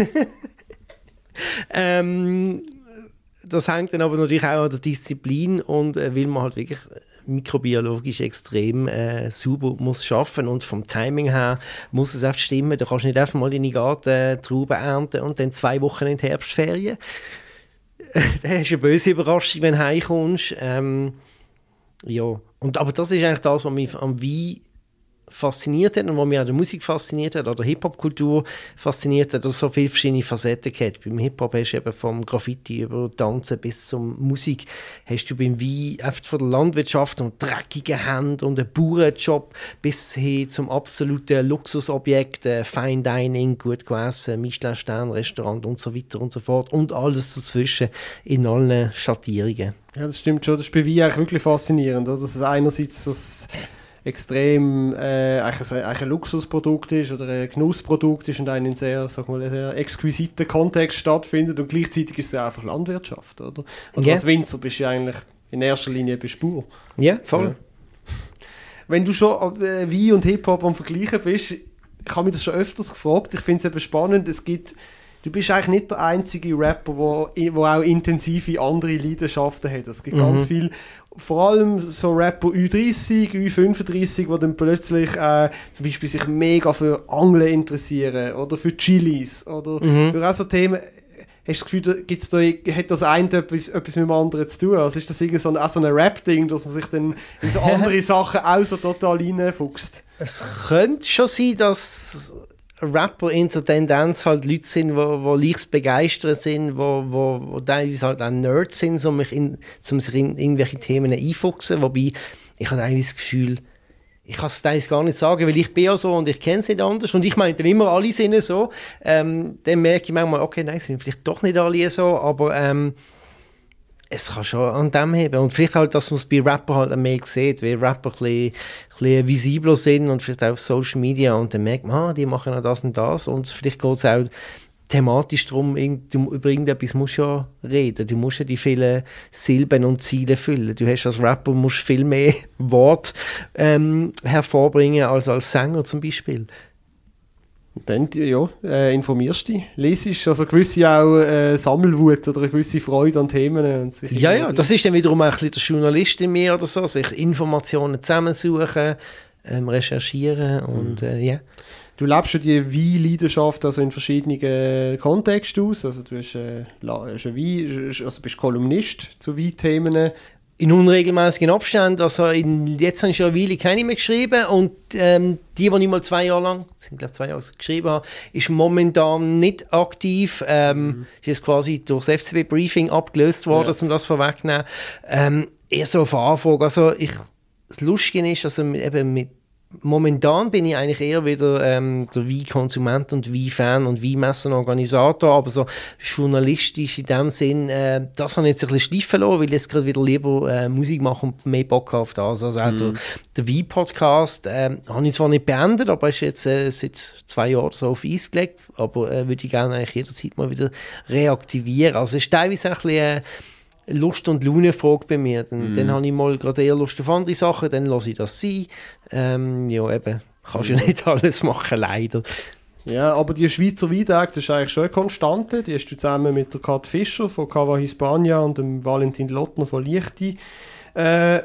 ähm, das hängt dann aber natürlich auch an der Disziplin und äh, weil man halt wirklich mikrobiologisch extrem äh, sauber muss schaffen und vom Timing her muss es einfach stimmen. Du kannst nicht einfach mal deine Gartentrauben ernten und dann zwei Wochen in die Herbstferien. Das ist eine böse Überraschung, wenn du heimkommst. Ähm, ja. Und, aber das ist eigentlich das, was mich am Wein fasziniert hat und was mich an der Musik fasziniert hat, an der Hip-Hop-Kultur fasziniert hat, dass es so viele verschiedene Facetten hat. Beim Hip-Hop hast du eben vom Graffiti über Tanzen bis zur Musik, hast du beim Wein einfach von der Landwirtschaft und dreckigen Händen und einem Bauernjob bis hin zum absoluten Luxusobjekt, äh, Fine Dining, gut gegessen, Michelin-Stern-Restaurant und so weiter und so fort und alles dazwischen in allen Schattierungen. Ja, das stimmt schon. Das ist bei Wein eigentlich wirklich faszinierend, oder? Dass es einerseits das extrem äh, eigentlich ein, eigentlich ein Luxusprodukt ist oder ein Genussprodukt ist und einen in sehr, sag mal, sehr exquisiten Kontext stattfindet und gleichzeitig ist es einfach Landwirtschaft, oder? Also yeah. Als Winzer bist du ja eigentlich in erster Linie bei Spur. Ja, yeah, voll. Ja. Wenn du schon äh, Wein und Hip-Hop am Vergleichen bist, ich habe mich das schon öfters gefragt, ich finde es eben spannend, es gibt du bist eigentlich nicht der einzige Rapper, wo, wo auch intensive andere Leidenschaften hat. Es gibt mhm. ganz viel, vor allem so Rapper Ü dreißig, Ü fünfunddreißig, die dann plötzlich äh, zum Beispiel sich mega für Angeln interessieren oder für Chilis oder mhm. für auch so Themen. Hast du das Gefühl, gibt's da, hat das eine etwas, etwas mit dem anderen zu tun? Also ist das irgendwie so ein, auch so ein Rap-Ding, dass man sich dann in so andere Sachen auch so total reinfuchst? Es könnte schon sein, dass Rapper in der Tendenz halt Leute sind, die leicht begeistert sind, die teilweise halt auch Nerds sind, um sich in, um sich in irgendwelche Themen einfuchsen. Wobei ich habe eigentlich das Gefühl, ich kann es gar nicht sagen, weil ich bin ja so und ich kenne es nicht anders und ich meine dann immer, alle sind so. Ähm, dann merke ich manchmal, okay, nein, sind vielleicht doch nicht alle so, aber ähm, es kann schon an dem heben. Und vielleicht halt, dass man es bei Rappern halt mehr sieht, weil Rapper ein bisschen, ein bisschen visibler sind und vielleicht auch auf Social Media und dann merkt man, ah, die machen auch das und das und vielleicht geht es auch thematisch darum, über irgendetwas musst du ja reden. Du musst ja die vielen Silben und Ziele füllen. Du hast als Rapper musst viel mehr Worte ähm, hervorbringen als als Sänger zum Beispiel. Dann ja, äh, informierst dich, lesest, also gewisse auch äh, Sammelwut oder eine gewisse Freude an Themen. Und sich ja, ja, das ist dann wiederum auch ein bisschen der Journalist in mir oder so, sich Informationen zusammensuchen, ähm, recherchieren und äh, ja. Du lebst schon die Wein-Leidenschaft also in verschiedenen Kontexten aus. Also du hast, äh, hast eine Wein, also bist Kolumnist zu Weinthemen. In unregelmäßigen Abständen. Also in, jetzt habe ich schon eine Weile keine mehr geschrieben. Und ähm, die, die ich mal zwei Jahre lang, das sind glaube zwei Jahre geschrieben habe, ist momentan nicht aktiv. Ähm, mhm. Ist jetzt quasi durch das F C B-Briefing abgelöst worden, ja. Um das vorwegzunehmen. Ähm, eher so auf Anfrage. Also ich, das Lustige ist, also eben mit momentan bin ich eigentlich eher wieder ähm, der Wein-Konsument und Wein-Fan und Weinmessenorganisator, aber so journalistisch in dem Sinn, äh, das habe ich jetzt ein bisschen schleifen lassen, weil ich jetzt gerade wieder lieber äh, Musik mache und mehr Bock auf das. Also auch mm. der Wein-Podcast äh, habe ich zwar nicht beendet, aber ist jetzt äh, seit zwei Jahren so auf Eis gelegt, aber äh, würde ich gerne eigentlich jederzeit mal wieder reaktivieren. Also es ist teilweise ein bisschen äh, Lust- und Laune-Frage bei mir. Dann, mm. dann habe ich mal gerade eher Lust auf andere Sachen, dann lasse ich das sein. Ähm, ja, eben, kannst du mm. ja nicht alles machen, leider. Ja, aber die Schweizer Weintage, das ist eigentlich schon eine Konstante. Die hast du zusammen mit der Kat Fischer von Cava Hispania und dem Valentin Lottner von Lichti äh,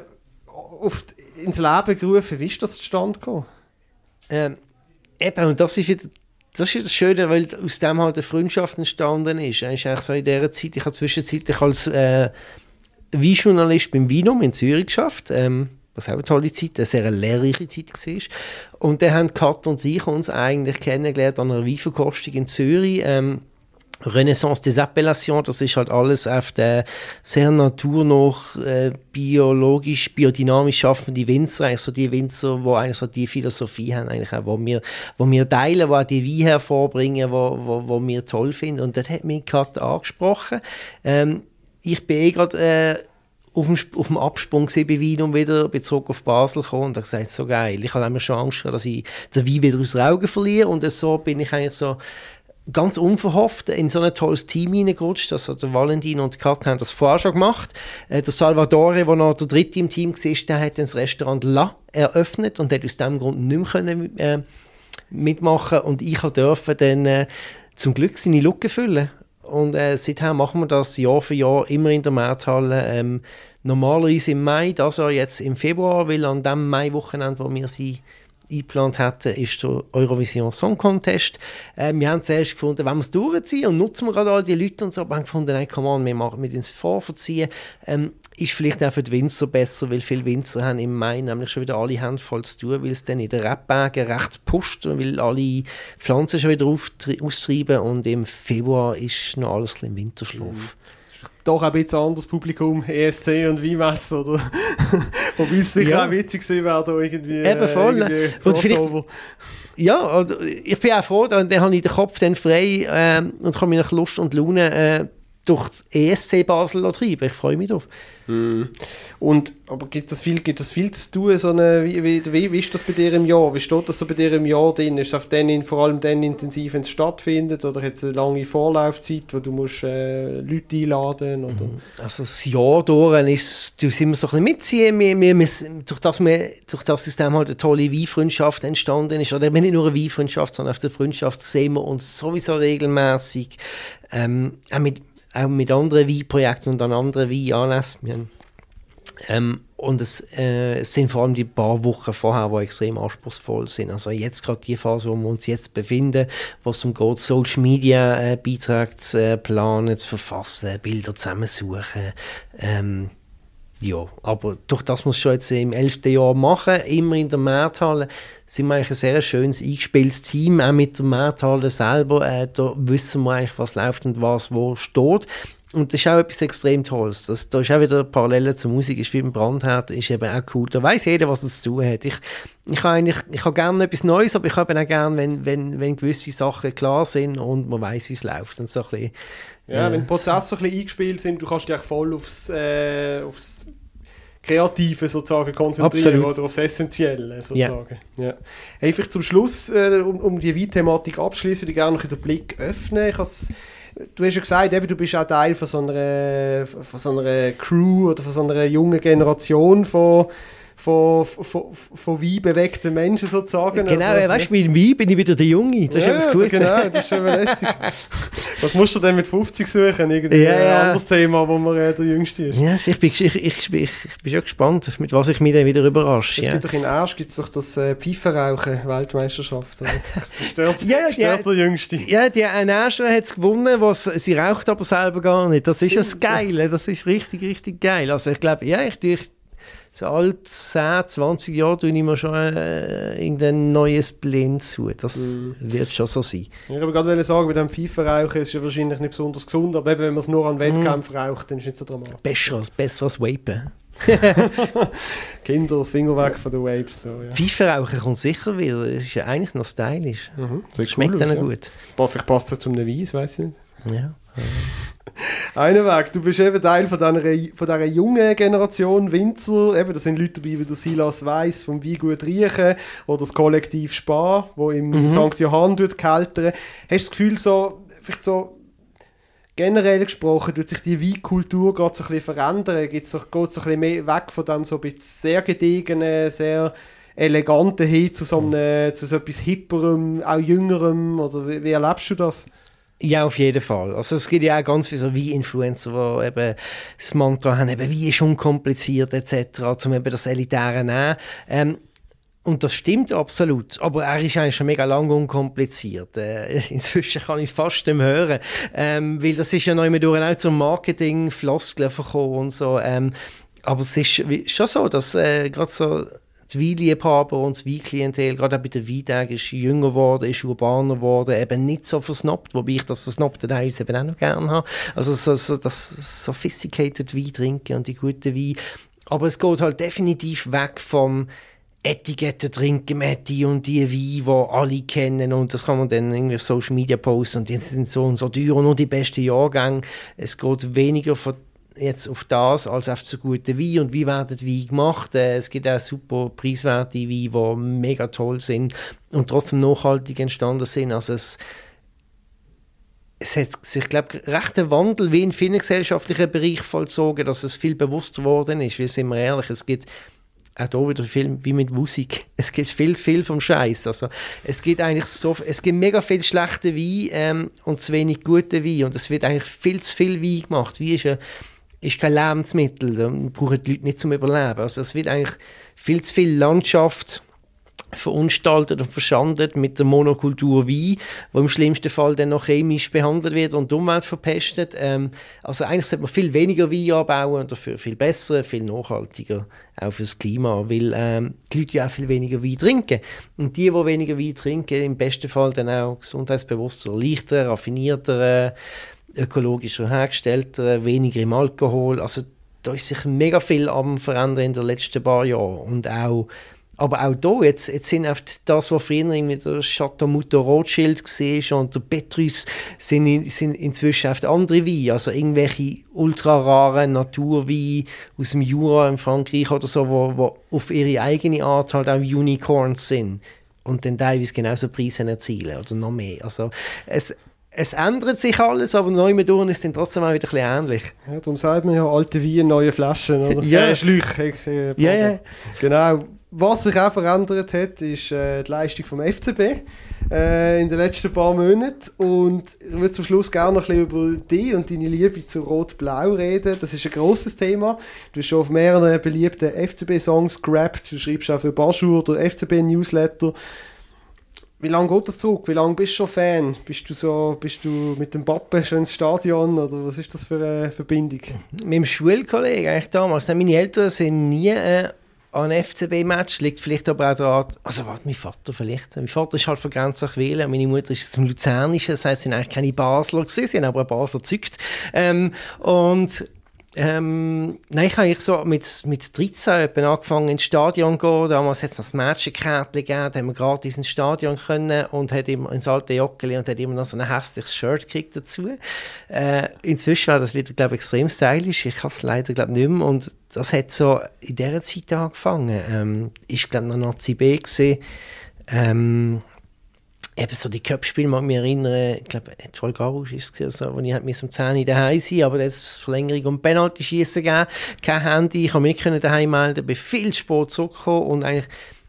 auf die, ins Leben gerufen. Wie ist das zustande gekommen? Ähm, eben, und das ist wieder Das ist ja das Schöne, weil aus dem halt eine Freundschaft entstanden ist. Es ist eigentlich so in dieser Zeit, ich habe zwischenzeitlich als äh, Weinjournalist beim Vinum in Zürich geschafft, ähm, was auch eine tolle Zeit, eine sehr lehrreiche Zeit war. Und dann haben Kat und ich uns eigentlich kennengelernt an einer Weinverkostung in Zürich. Ähm, Renaissance des Appellations, das ist halt alles auf der sehr naturnah, äh, biologisch, biodynamisch schaffende Winzer, eigentlich so die Winzer, die eigentlich so die Philosophie haben, eigentlich auch, wo wir, wo wir teilen, die die Weine hervorbringen, wo, wo, wo wir toll finden. Und das hat mich gerade angesprochen. Ähm, ich bin eh gerade äh, auf dem, auf dem Absprung bei Vinum wieder, bin zurück auf Basel gekommen und habe gesagt, so geil. Ich habe nämlich schon Angst, dass ich den Wein wieder aus den Augen verliere und so bin ich eigentlich so ganz unverhofft in so ein tolles Team hineingerutscht. Also der Valentin und die Kat haben das vorher schon gemacht. Äh, der Salvatore, der noch der Dritte im Team war, der hat das Restaurant La eröffnet und hat aus diesem Grund nicht mehr können, äh, mitmachen und ich durfte dann äh, zum Glück seine Lücke füllen. Und äh, seither machen wir das Jahr für Jahr immer in der Märthalle. Ähm, normalerweise im Mai, das Jahr jetzt im Februar, weil an dem Mai-Wochenende, wo wir sie eingeplant hatten, ist der Eurovision Song Contest. Äh, wir haben zuerst gefunden, wenn wir es durchziehen und nutzen wir gerade all die Leute und so, aber wir haben gefunden, nein, come on, wir machen mit ins Vorverziehen. Ähm, ist vielleicht auch für die Winzer besser, weil viele Winzer haben im Mai nämlich schon wieder alle Hände voll zu tun, weil es dann in den Rebbergen recht pusht, weil alle Pflanzen schon wieder austreiben und im Februar ist noch alles ein bisschen im Winterschlaf. Mhm. Doch ein bisschen anderes Publikum, E S C und Weinmesse, oder? Wobei es sicher ja. auch witzig gewesen wäre, da irgendwie, Eben voll. Äh, irgendwie ja, ich bin auch froh, dann, dann habe ich den Kopf dann frei ähm, und kann mich nach Lust und Laune äh, durch das E S C Basel treiben. Ich freue mich drauf. Mm. Und, aber gibt es viel, gibt es viel zu tun? So eine, wie, wie, wie ist das bei dir im Jahr? Wie steht das so bei dir im Jahr drin? Ist es auf den, vor allem dann intensiv, wenn es stattfindet? Oder hat es eine lange Vorlaufzeit, wo du musst, äh, Leute einladen musst? Also das Jahr durch ist, du sind wir so ein bisschen mitziehen. Wir, wir, wir, durch, das wir, durch das aus dem halt eine tolle Weinfreundschaft entstanden ist. Oder nicht nur eine Weinfreundschaft, sondern auf der Freundschaft sehen wir uns sowieso regelmäßig. Ähm, auch mit auch mit anderen Weinprojekten und an anderen Weinanlässen. Ähm, und es, äh, es sind vor allem die paar Wochen vorher, die extrem anspruchsvoll sind. Also jetzt gerade die Phase, wo wir uns jetzt befinden, wo es um geht, Social Media äh, Beiträge zu äh, planen, zu verfassen, Bilder zusammensuchen. Ähm, ja, aber durch das muss schon jetzt im elften Jahr machen, immer in der Märthalle, sind wir eigentlich ein sehr schönes, eingespieltes Team, auch mit der Märthalle selber. Äh, da wissen wir eigentlich, was läuft und was wo steht. Und das ist auch etwas extrem Tolles. Das, da ist auch wieder Parallele zur Musik, ist wie beim Brandherd, ist eben auch cool. Da weiss jeder, was es zu tun hat. Ich, ich habe eigentlich, ich habe gerne etwas Neues, aber ich habe auch gerne, wenn, wenn, wenn gewisse Sachen klar sind und man weiss, wie es läuft. Und so ein bisschen, ja, äh, wenn die Prozesse ein bisschen eingespielt sind, du kannst dich voll aufs, äh, aufs Kreative sozusagen konzentrieren. Absolut. Oder aufs Essentielle sozusagen. Ja. Ja. Hey, vielleicht zum Schluss, äh, um, um die Wein-Thematik abzuschließen, würde ich gerne noch den Blick öffnen. Ich Du hast ja gesagt, eben, du bist auch Teil von so, einer, von so einer Crew oder von so einer jungen Generation von, von, von, von weinbewegten Menschen sozusagen. Genau, also, weißt du, mit dem Wein bin ich wieder der Junge. Das ja, ist etwas Gutes. Genau, das ist schon lässig. Was musst du denn mit fünfzig suchen? Irgendwie ja, ja. ein anderes Thema, wo man äh, der Jüngste ist. Ja, ich bin, ich, ich, ich, ich bin schon gespannt, mit was ich mich dann wieder überrasche. Es ja. gibt doch in Asch gibt's doch das äh, Pfeifenrauchen-Weltmeisterschaft. Bist ja, ja, der, der Jüngste? Ja, die Asch hat es gewonnen, was, sie raucht aber selber gar nicht. Das ist das Geile, das ist richtig, richtig geil. Also ich glaube, ja, ich tue so alt zehn, zwanzig Jahre tue ich mir schon äh, irgendein neues Blend zu. Das mm. wird schon so sein. Ich wollte gerade sagen, bei dem Pfeifenrauchen ist es ja wahrscheinlich nicht besonders gesund, aber eben, wenn man es nur an Wettkämpfen mm. raucht, dann ist es nicht so dramatisch. Besser als, besser als Vapen. Kinder, Finger weg von den Vapes. So, ja. Pfeifenrauchen kommt sicher wieder. Es ist ja eigentlich noch stylisch. Mhm. Schmeckt cool dann aus, gut. Ja. Vielleicht passt es zum Weiss, weiss ich nicht. Ja. Einen Weg, du bist eben Teil von dieser, von dieser jungen Generation Winzer. Eben, da sind Leute dabei wie der Silas Weiss vom Weingut Riechen oder das Kollektiv Spar, wo im mhm. Sankt Johann kältern. Hast du das Gefühl, so, vielleicht so generell gesprochen, tut sich die Weinkultur gerade so ein bisschen verändern? Geht es so, so ein bisschen mehr weg von dem so ein bisschen sehr gediegenen, sehr eleganten hin zu so, einem, mhm. zu so etwas hipperem, auch jüngerem? Oder wie, wie erlebst du das? Ja, auf jeden Fall. Also es gibt ja auch ganz viele so Wein-Influencer, die eben das Mantra haben, eben Wein ist unkompliziert et cetera, um eben das Elitäre nehmen. Ähm, und das stimmt absolut. Aber er ist eigentlich schon mega lang unkompliziert. Äh, inzwischen kann ich es fast nicht mehr hören. Ähm, weil das ist ja noch immer durch auch zum Marketing-Floskeln verkommen und so. Ähm, aber es ist schon so, dass äh, gerade so die Weinliebhaber und das Weinklientel, gerade auch bei den Weintagen, ist jünger geworden, ist urbaner geworden, eben nicht so versnobbt, wobei ich das versnobbte Teil eben auch noch gerne habe. Also so, so, das sophisticated Wein trinken und die guten Weine. Aber es geht halt definitiv weg vom Etiketten trinken, mit die und die Weine, die alle kennen, und das kann man dann irgendwie auf Social Media posten und die sind so und so teuer und nur die besten Jahrgänge. Es geht weniger von jetzt auf das als auf zu guten Wein. Und wie werden Wein gemacht? Äh, es gibt auch super preiswerte Weine, die mega toll sind und trotzdem nachhaltig entstanden sind. Also es, es hat sich, glaube ich, recht ein Wandel wie in vielen gesellschaftlichen Bereichen vollzogen, dass es viel bewusster geworden ist. Wir sind wir ehrlich, es gibt auch hier wieder Film wie mit Musik. Es gibt viel zu viel vom Scheiß. Also es gibt eigentlich so, es gibt mega viel schlechte Wein ähm, und zu wenig gute Wein. Und es wird eigentlich viel zu viel Wein gemacht. Wein ist, ein, ist kein Lebensmittel. Da brauchen die Leute nicht zum Überleben. Also es wird eigentlich viel zu viel Landschaft verunstaltet und verschandelt mit der Monokultur Wein, wo im schlimmsten Fall dann noch chemisch behandelt wird und die Umwelt verpestet. Ähm, also eigentlich sollte man viel weniger Wein anbauen und dafür viel besser, viel nachhaltiger, auch fürs Klima, weil ähm, die Leute ja auch viel weniger Wein trinken. Und die, die weniger Wein trinken, im besten Fall dann auch gesundheitsbewusster, leichter, raffinierter, ökologischer hergestellter, weniger im Alkohol. Also da ist sich mega viel am Verändern in den letzten paar Jahren. Und auch Aber auch hier, jetzt, jetzt sind oft das, was früher mit der Chateau Mouton Rothschild war und der Petrus, sind, in, sind inzwischen oft andere Weine, also irgendwelche ultra raren Naturweine aus dem Jura in Frankreich oder so, wo, wo auf ihre eigene Art halt auch Unicorns sind und dann teilweise genauso Preise erzielen oder noch mehr. Also es, es ändert sich alles, aber neu mit durch ist dann trotzdem auch wieder ein bisschen ähnlich. Ja, darum sagt man ja alte Weine, neue Flaschen, oder? Ja. Äh, Schläuche. Äh, ja, ja. Genau. Was sich auch verändert hat, ist äh, die Leistung vom F C B äh, in den letzten paar Monaten. Und ich würde zum Schluss gerne noch ein bisschen über dich und deine Liebe zu Rot-Blau reden. Das ist ein grosses Thema. Du hast schon auf mehreren beliebten F C B-Songs gerappt. Du schreibst auch für Baschur, der F C B-Newsletter. Wie lange geht das zurück? Wie lange bist du schon Fan? Bist du, so, bist du mit dem Pappe schon ins Stadion? Oder was ist das für eine Verbindung? Mit dem Schulkollegen eigentlich damals. Meine Eltern sind nie... Äh an F C B-Match, liegt vielleicht aber auch daran, also warte, mein Vater vielleicht, mein Vater ist halt von Grenzach-Wählen, meine Mutter ist aus dem Luzernischen, das heisst, sie sind eigentlich keine Basler gewesen, sie haben aber ein Basler gezückt. Ähm, und Ähm, nein, ich habe ich so mit, mit dreizehn angefangen ins Stadion zu gehen. Damals hat es noch das Matchkärtchen gegeben, da haben wir gratis ins Stadion können und hat immer ins alte Joggeli und hat immer noch so ein hässliches Shirt gekriegt dazu. Äh, inzwischen war das wieder, glaube ich, extrem stylisch. Ich habe es leider, glaube nicht mehr. Und das hat so in dieser Zeit angefangen. Ähm, ich glaube noch Nazi B gewesen. Ähm, Eben so die Cup-Spiele, mag mich erinnern, ich glaube, Joel Garusch ist es, so, wo ich halt mit dem zehn daheim sein, aber das ist Verlängerung und Penalty-Schiessen gegeben, kein Handy, ich konnte mich nicht daheim melden, bin viel Sport zurückgekommen und eigentlich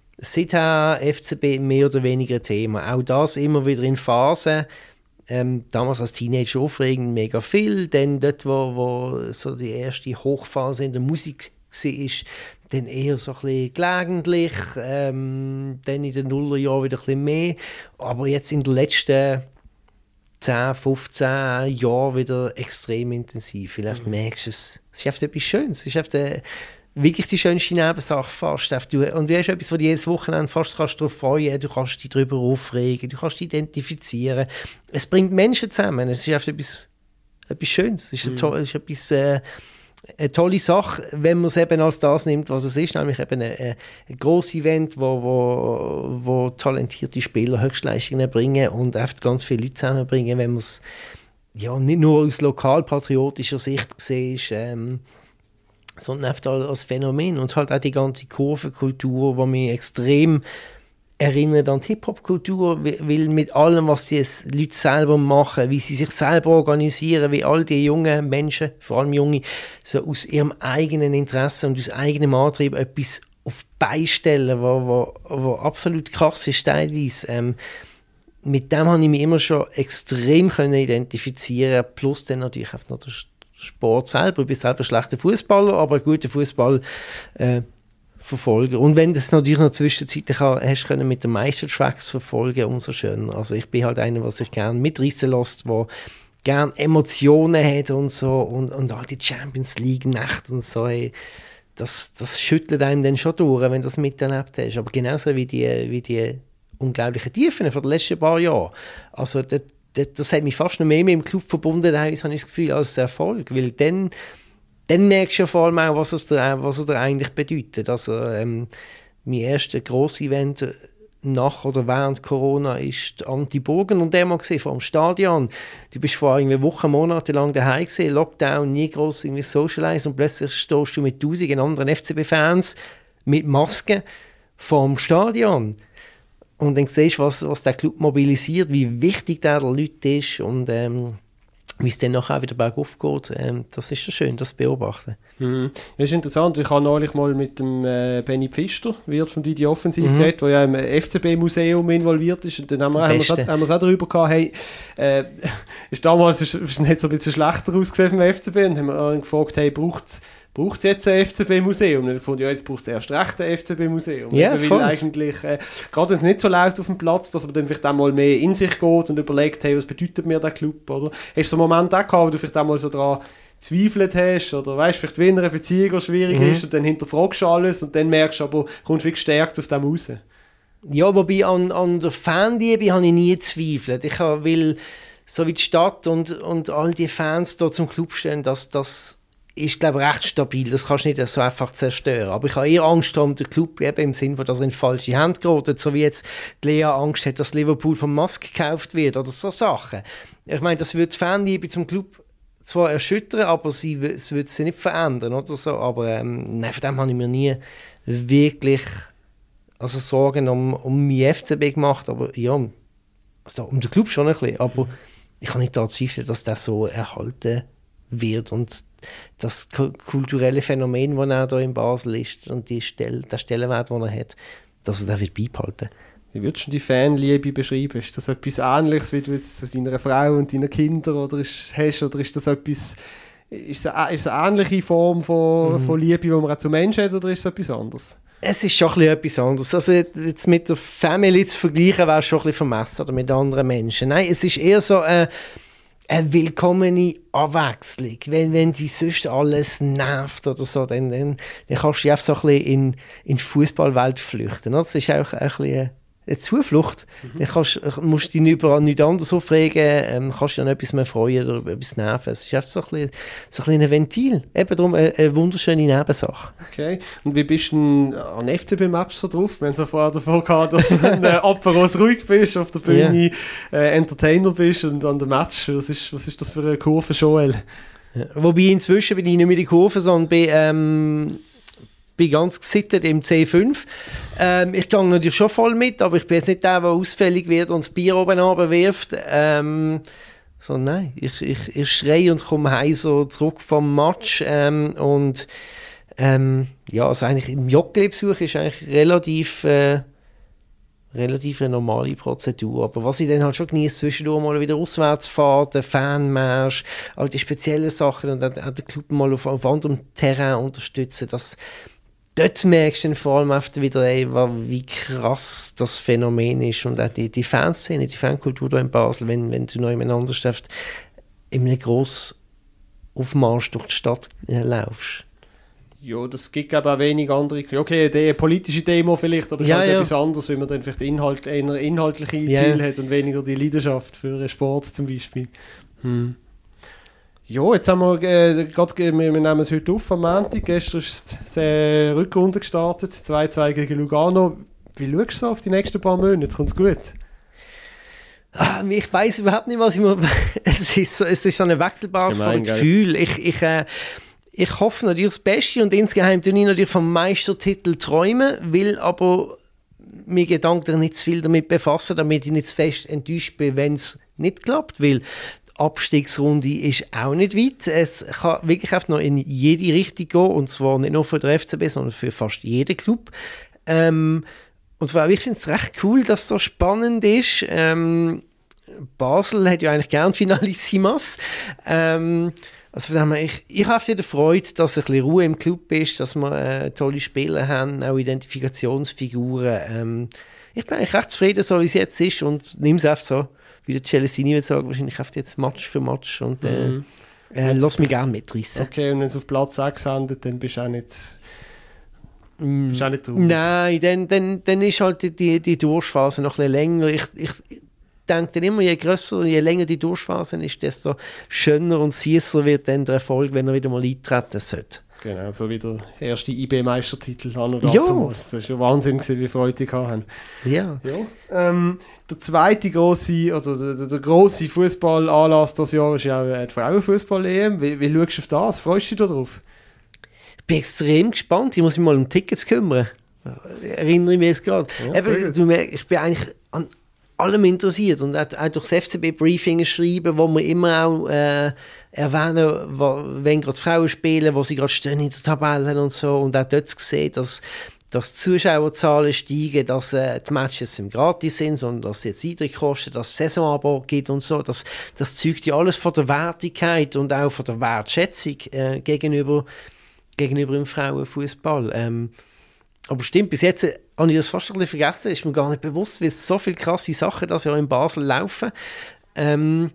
seither F C B mehr oder weniger ein Thema. Auch das immer wieder in Phasen. Ähm, damals als Teenager aufregend, mega viel, dann dort, wo, wo so die erste Hochphase in der Musik war, dann eher so ein bisschen gelegentlich, ähm, dann in den Nullerjahren wieder ein bisschen mehr, aber jetzt in den letzten zehn, fünfzehn Jahren wieder extrem intensiv. Vielleicht mhm. merkst du es, es ist einfach etwas Schönes, es ist einfach äh, wirklich die schönste Nebensache fast. Du, und du hast etwas, wo du jedes Wochenende fast kannst darauf freuen, du kannst dich darüber aufregen, du kannst dich identifizieren. Es bringt Menschen zusammen, es ist einfach etwas, etwas Schönes, es ist, mhm. toll, es ist etwas... Äh, eine tolle Sache, wenn man es eben als das nimmt, was es ist, nämlich eben ein, ein grosses Event, wo, wo, wo talentierte Spieler Höchstleistungen bringen und oft ganz viele Leute zusammenbringen, wenn man es ja, nicht nur aus lokalpatriotischer Sicht sieht, ähm, sondern oft als Phänomen und halt auch die ganze Kurvenkultur, die mich extrem erinnert an die Hip-Hop-Kultur, weil mit allem, was die Leute selber machen, wie sie sich selber organisieren, wie all die jungen Menschen, vor allem Junge, so aus ihrem eigenen Interesse und aus eigenem Antrieb etwas auf beistellen, wo, wo, wo absolut krass ist teilweise. Ähm, mit dem habe ich mich immer schon extrem können identifizieren, plus dann natürlich auch noch der Sport selber. Ich bin selber ein schlechter Fußballer, aber ein guter Fußball äh, verfolgen. Und wenn das natürlich noch zwischenzeitlich hast können mit den meisten Tracks verfolgen, umso schöner. Also ich bin halt einer, was sich gerne mitreißen lässt, der gerne Emotionen hat und so und, und all die Champions League Nächte und so. Hey, das, das schüttelt einem dann schon durch, wenn du das miterlebt hast. Aber genauso wie die, wie die unglaublichen Tiefen von den letzten paar Jahren. Also das, das, das hat mich fast noch mehr mit dem Club verbunden, habe ich das Gefühl, als Erfolg. Weil dann Dann merkst du ja vor allem auch, was es dir, was es dir eigentlich bedeutet. Also, ähm, mein erstes Gross-Event nach oder während Corona ist die Anti-Burgen und Demo vor dem Stadion. Du bist vor irgendwie Wochen, Monate lang daheim gewesen, Lockdown, nie gross irgendwie socialise und plötzlich stehst du mit tausenden anderen F C B-Fans mit Masken vor dem Stadion. Und dann siehst du, was, was der Club mobilisiert, wie wichtig der den Leuten ist und ähm, wie es dann nachher auch wieder bergauf geht, ähm, das ist schon schön, das zu beobachten. Mhm. Das ist interessant, ich habe neulich mal mit dem äh, Benny Pfister, Wirt von Didi Offensiv, mhm. geredet, der ja im F C B-Museum involviert ist. Und dann haben wir, haben wir, haben wir es auch darüber gehabt, hey, äh, ist damals ist, ist nicht so ein bisschen schlechter ausgesehen vom F C B und haben wir gefragt, hey, braucht es braucht es jetzt ein F C B-Museum? Und ich fand, ja, jetzt braucht es erst recht ein F C B-Museum. Ja, weil eigentlich, äh, gerade wenn es nicht so laut auf dem Platz, dass man dann vielleicht auch mal mehr in sich geht und überlegt, hey, was bedeutet mir der Club, oder? Hast du so einen Moment auch gehabt, wo du vielleicht auch mal so daran zweifelt hast, oder weißt, vielleicht wie in einer Beziehung schwierig mhm. ist und dann hinterfragst du alles und dann merkst du aber, kommst du wie gestärkt aus dem raus? Ja, wobei an, an der Fanliebe habe ich nie gezweifelt. Ich will, so wie die Stadt und, und all die Fans da zum Club stehen, dass das ist, glaube ich, recht stabil. Das kannst du nicht so einfach zerstören. Aber ich habe eher Angst um den Club, eben im Sinne von, dass er in falsche Hände gerät. So wie jetzt die Lea Angst hat, dass Liverpool von Musk gekauft wird oder so Sachen. Ich meine, das würde die Fanliebe zum Club zwar erschüttern, aber sie, es würde sie nicht verändern oder so. Aber ähm, nein, von dem habe ich mir nie wirklich also Sorgen um, um mein F C B gemacht. Aber ja, also um den Club schon ein bisschen. Aber ich kann nicht daran zweifeln, dass das so erhalten wird und das kulturelle Phänomen, das er da in Basel ist und die Stell, der Stellenwert, den er hat, dass er das wird beibehalten. Wie würdest du die Fanliebe beschreiben? Ist das etwas Ähnliches, wie du jetzt zu deiner Frau und deinen Kindern oder ist, hast? Oder ist das etwas, ist es eine, ist es eine ähnliche Form von, mhm. von Liebe, die man auch zu Menschen hat, oder ist es etwas anderes? Es ist schon ein bisschen etwas anderes. Also jetzt mit der Family zu vergleichen, wäre schon ein bisschen vermessen oder mit anderen Menschen. Nein, es ist eher so äh, eine willkommene Abwechslung. Wenn, wenn dich sonst alles nervt oder so, dann, dann, dann kannst du dich einfach so ein bisschen in, in die Fußballwelt flüchten. Das ist auch ein bisschen eine Zuflucht. Mhm. Dann kannst, musst du dich nicht über nichts anderes aufregen, ähm, kannst dich an etwas mehr freuen oder etwas nerven. Es ist einfach so ein bisschen, so ein, bisschen ein Ventil. Eben darum eine, eine wunderschöne Nebensache. Okay. Und wie bist du denn an F C B-Match so drauf? Wir haben so vorher davon gehabt, dass du ein Aperos ruhig bist, auf der Bühne yeah. äh, Entertainer bist und an dem Match. Was ist, was ist das für eine Kurve, Joel? Ja. Wobei inzwischen bin ich nicht mehr in die Kurve, sondern bin... Ähm, bin ganz gesittet im C fünf. Ähm, ich gehe natürlich schon voll mit, aber ich bin jetzt nicht der, der ausfällig wird und das Bier oben runterwirft. Ähm, so, nein, ich, ich, ich schreie und komme heim so zurück vom Match. Ähm, und ähm, ja, also eigentlich im Joggeli-Besuch ist eigentlich relativ, äh, relativ eine normale Prozedur. Aber was ich dann halt schon genieße, zwischendurch mal wieder Auswärtsfahrten, Fanmarsch, all die speziellen Sachen und auch den Club mal auf, auf anderem Terrain unterstützen, das dort merkst du dann vor allem oft wieder, ey, wie krass das Phänomen ist und auch die, die Fanszene, die Fankultur hier in Basel, wenn, wenn du noch jemand treffst, in einem grossen Aufmarsch durch die Stadt äh, laufst. Ja, das gibt auch wenig andere. Okay, eine politische Demo vielleicht, aber es ja, ist halt ja. etwas anderes, wenn man dann vielleicht Inhalt, eher inhaltliche ja. Ziele hat und weniger die Leidenschaft für Sport zum Beispiel. Hm. Ja, jetzt haben wir äh, gerade, wir, wir nehmen es heute auf am Montag. Gestern ist die äh, Rückrunde gestartet, zwei zwei gegen Lugano. Wie schaust du so auf die nächsten paar Monate? Kommt es gut? Ah, ich weiss überhaupt nicht, was ich mir... es, ist so, es ist so ein wechselbares Gefühl. Ich, ich, äh, ich hoffe natürlich das Beste und insgeheim tue ich natürlich vom Meistertitel träumen, will aber mir Gedanken nicht zu viel damit befassen, damit ich nicht zu fest enttäuscht bin, wenn es nicht klappt, weil die Abstiegsrunde ist auch nicht weit. Es kann wirklich noch in jede Richtung gehen, und zwar nicht nur für den F C B, sondern für fast jeden Club. Ähm, und zwar, ich finde es recht cool, dass es so spannend ist. Ähm, Basel hat ja eigentlich gern Finalissimas. Ähm, also von dem ich, ich habe sehr Freude, dass ein bisschen Ruhe im Club ist, dass wir äh, tolle Spieler haben, auch Identifikationsfiguren. Ähm, ich bin eigentlich recht zufrieden, so wie es jetzt ist, und nehme es einfach so, wie der Celestini würde sagen, wahrscheinlich einfach jetzt Match für Match und äh, mhm. äh, lass mich gerne mitreißen. Okay, und wenn es auf Platz sechs endet, dann bist du auch nicht... Mm, bist du auch nicht traurig. Nein, dann, dann, dann ist halt die, die Durchphase noch ein bisschen länger. Ich, ich denke dann immer, je grösser, je länger die Durchphase ist, desto schöner und süßer wird dann der Erfolg, wenn er wieder mal eintreten sollte. Genau, so wie der erste I B-Meistertitel an oder damals. Das war ja Wahnsinn, wie Freude die hatten. Ja. ja. Ähm, der zweite grosse, oder der, der, der grosse Fußballanlass dieses Jahr ist ja auch die Frauenfußball-E M. Wie, wie schaust du auf das? Freust du dich darauf? Ich bin extrem gespannt. Ich muss mich mal um Tickets kümmern. Erinnere ich mich jetzt gerade. Ja, Eben, du merkst, ich bin eigentlich an allem interessiert und auch, auch durch das F C B-Briefing schreiben, wo wir immer auch äh, erwähnen, wo, wenn gerade Frauen spielen, wo sie gerade stehen in der Tabelle und so, und auch dort sehen, dass, dass die Zuschauerzahlen steigen, dass äh, die Matches gratis sind, sondern dass es jetzt Eintritt kostet, dass es Saisonabo gibt und so. Das, das zeugt ja alles von der Wertigkeit und auch von der Wertschätzung äh, gegenüber, gegenüber dem Frauenfußball. Ähm, aber stimmt, bis jetzt äh, habe ich das fast ein bisschen vergessen, ist mir gar nicht bewusst, wie so viele krasse Sachen das ja in Basel laufen. Ähm,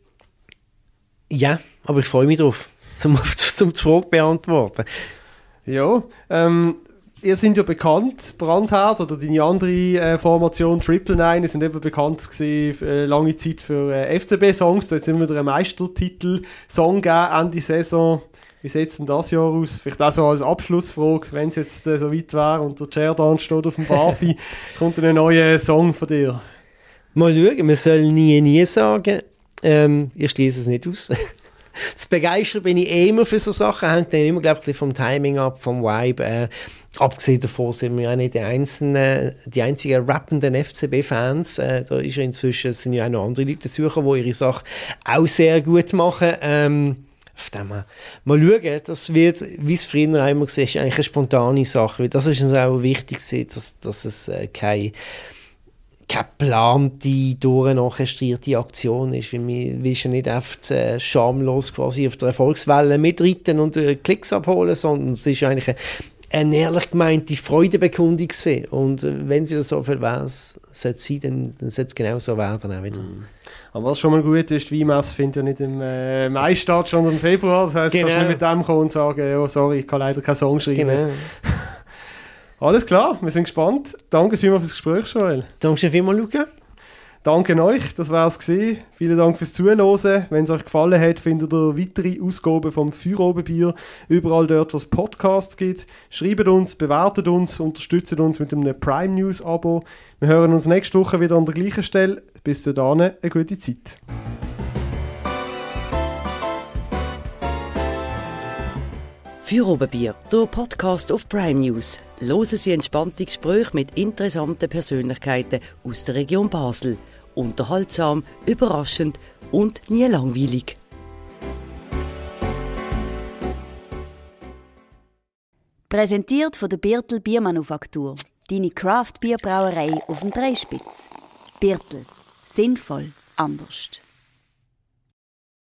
ja, aber ich freue mich drauf, zum, zum die Frage beantworten. Ja, ähm, ihr seid ja bekannt, Brandherd oder deine andere äh, Formation Triple Nine, sind eben bekannt gewesen, äh, lange Zeit für äh, F C B-Songs. Da jetzt immer wieder einen Meistertitel-Song gegeben, Ende Saison. Wie sieht es denn das Jahr aus? Vielleicht auch so als Abschlussfrage, wenn es jetzt äh, so weit wäre und der Cerdan steht auf dem Barfi, kommt ein neuer Song von dir? Mal schauen, man soll nie, nie sagen. Ähm, ich schließe es nicht aus. Das Begeistern bin ich eh immer für so Sachen, hängt dann immer, glaube ich, vom Timing ab, vom Vibe. Äh, abgesehen davon sind wir ja nicht die, einzelnen, die einzigen rappenden F C B-Fans. Äh, da ist ja inzwischen, sind ja auch noch andere Leute suchen, die ihre Sache auch sehr gut machen. Ähm, Auf dem mal, mal schauen, das wird, wie es früher einmal gesehen ist, eigentlich eine spontane Sache. Das ist uns auch wichtig, dass, dass es äh, keine, keine geplante, durchorchestrierte Aktion ist. Weil wir willst ja nicht oft äh, schamlos quasi auf der Erfolgswelle mitreiten und äh, Klicks abholen, sondern es ist eigentlich eine, eine ehrlich gemeinte Freudebekundung sein. Und äh, wenn sie so viel weiss, sollte sie, dann, dann sollte es genau so werden auch wieder. Mhm. Aber was schon mal gut ist, die Weinmesse findet ja nicht im äh, Mai statt, sondern im Februar. Das heisst, genau. Du kannst nicht mit dem kommen und sagen, oh, sorry, ich kann leider keinen Song schreiben. Genau. Alles klar, wir sind gespannt. Danke vielmals fürs Gespräch, Joel. Danke schön vielmals, Luca. Danke euch, das war es gewesen. Vielen Dank fürs Zuhören. Wenn es euch gefallen hat, findet ihr weitere Ausgaben vom Feuerobenbier überall dort, wo es Podcasts gibt. Schreibt uns, bewertet uns, unterstützt uns mit einem Prime News Abo. Wir hören uns nächste Woche wieder an der gleichen Stelle. Bis dahin, eine gute Zeit. Feuerobenbier, der Podcast auf Prime News. Hören Sie entspannte Gespräche mit interessanten Persönlichkeiten aus der Region Basel. Unterhaltsam, überraschend und nie langweilig. Präsentiert von der Birtel Biermanufaktur. Deine Craft-Bierbrauerei auf dem Dreispitz. Birtel. Sinnvoll. Anders.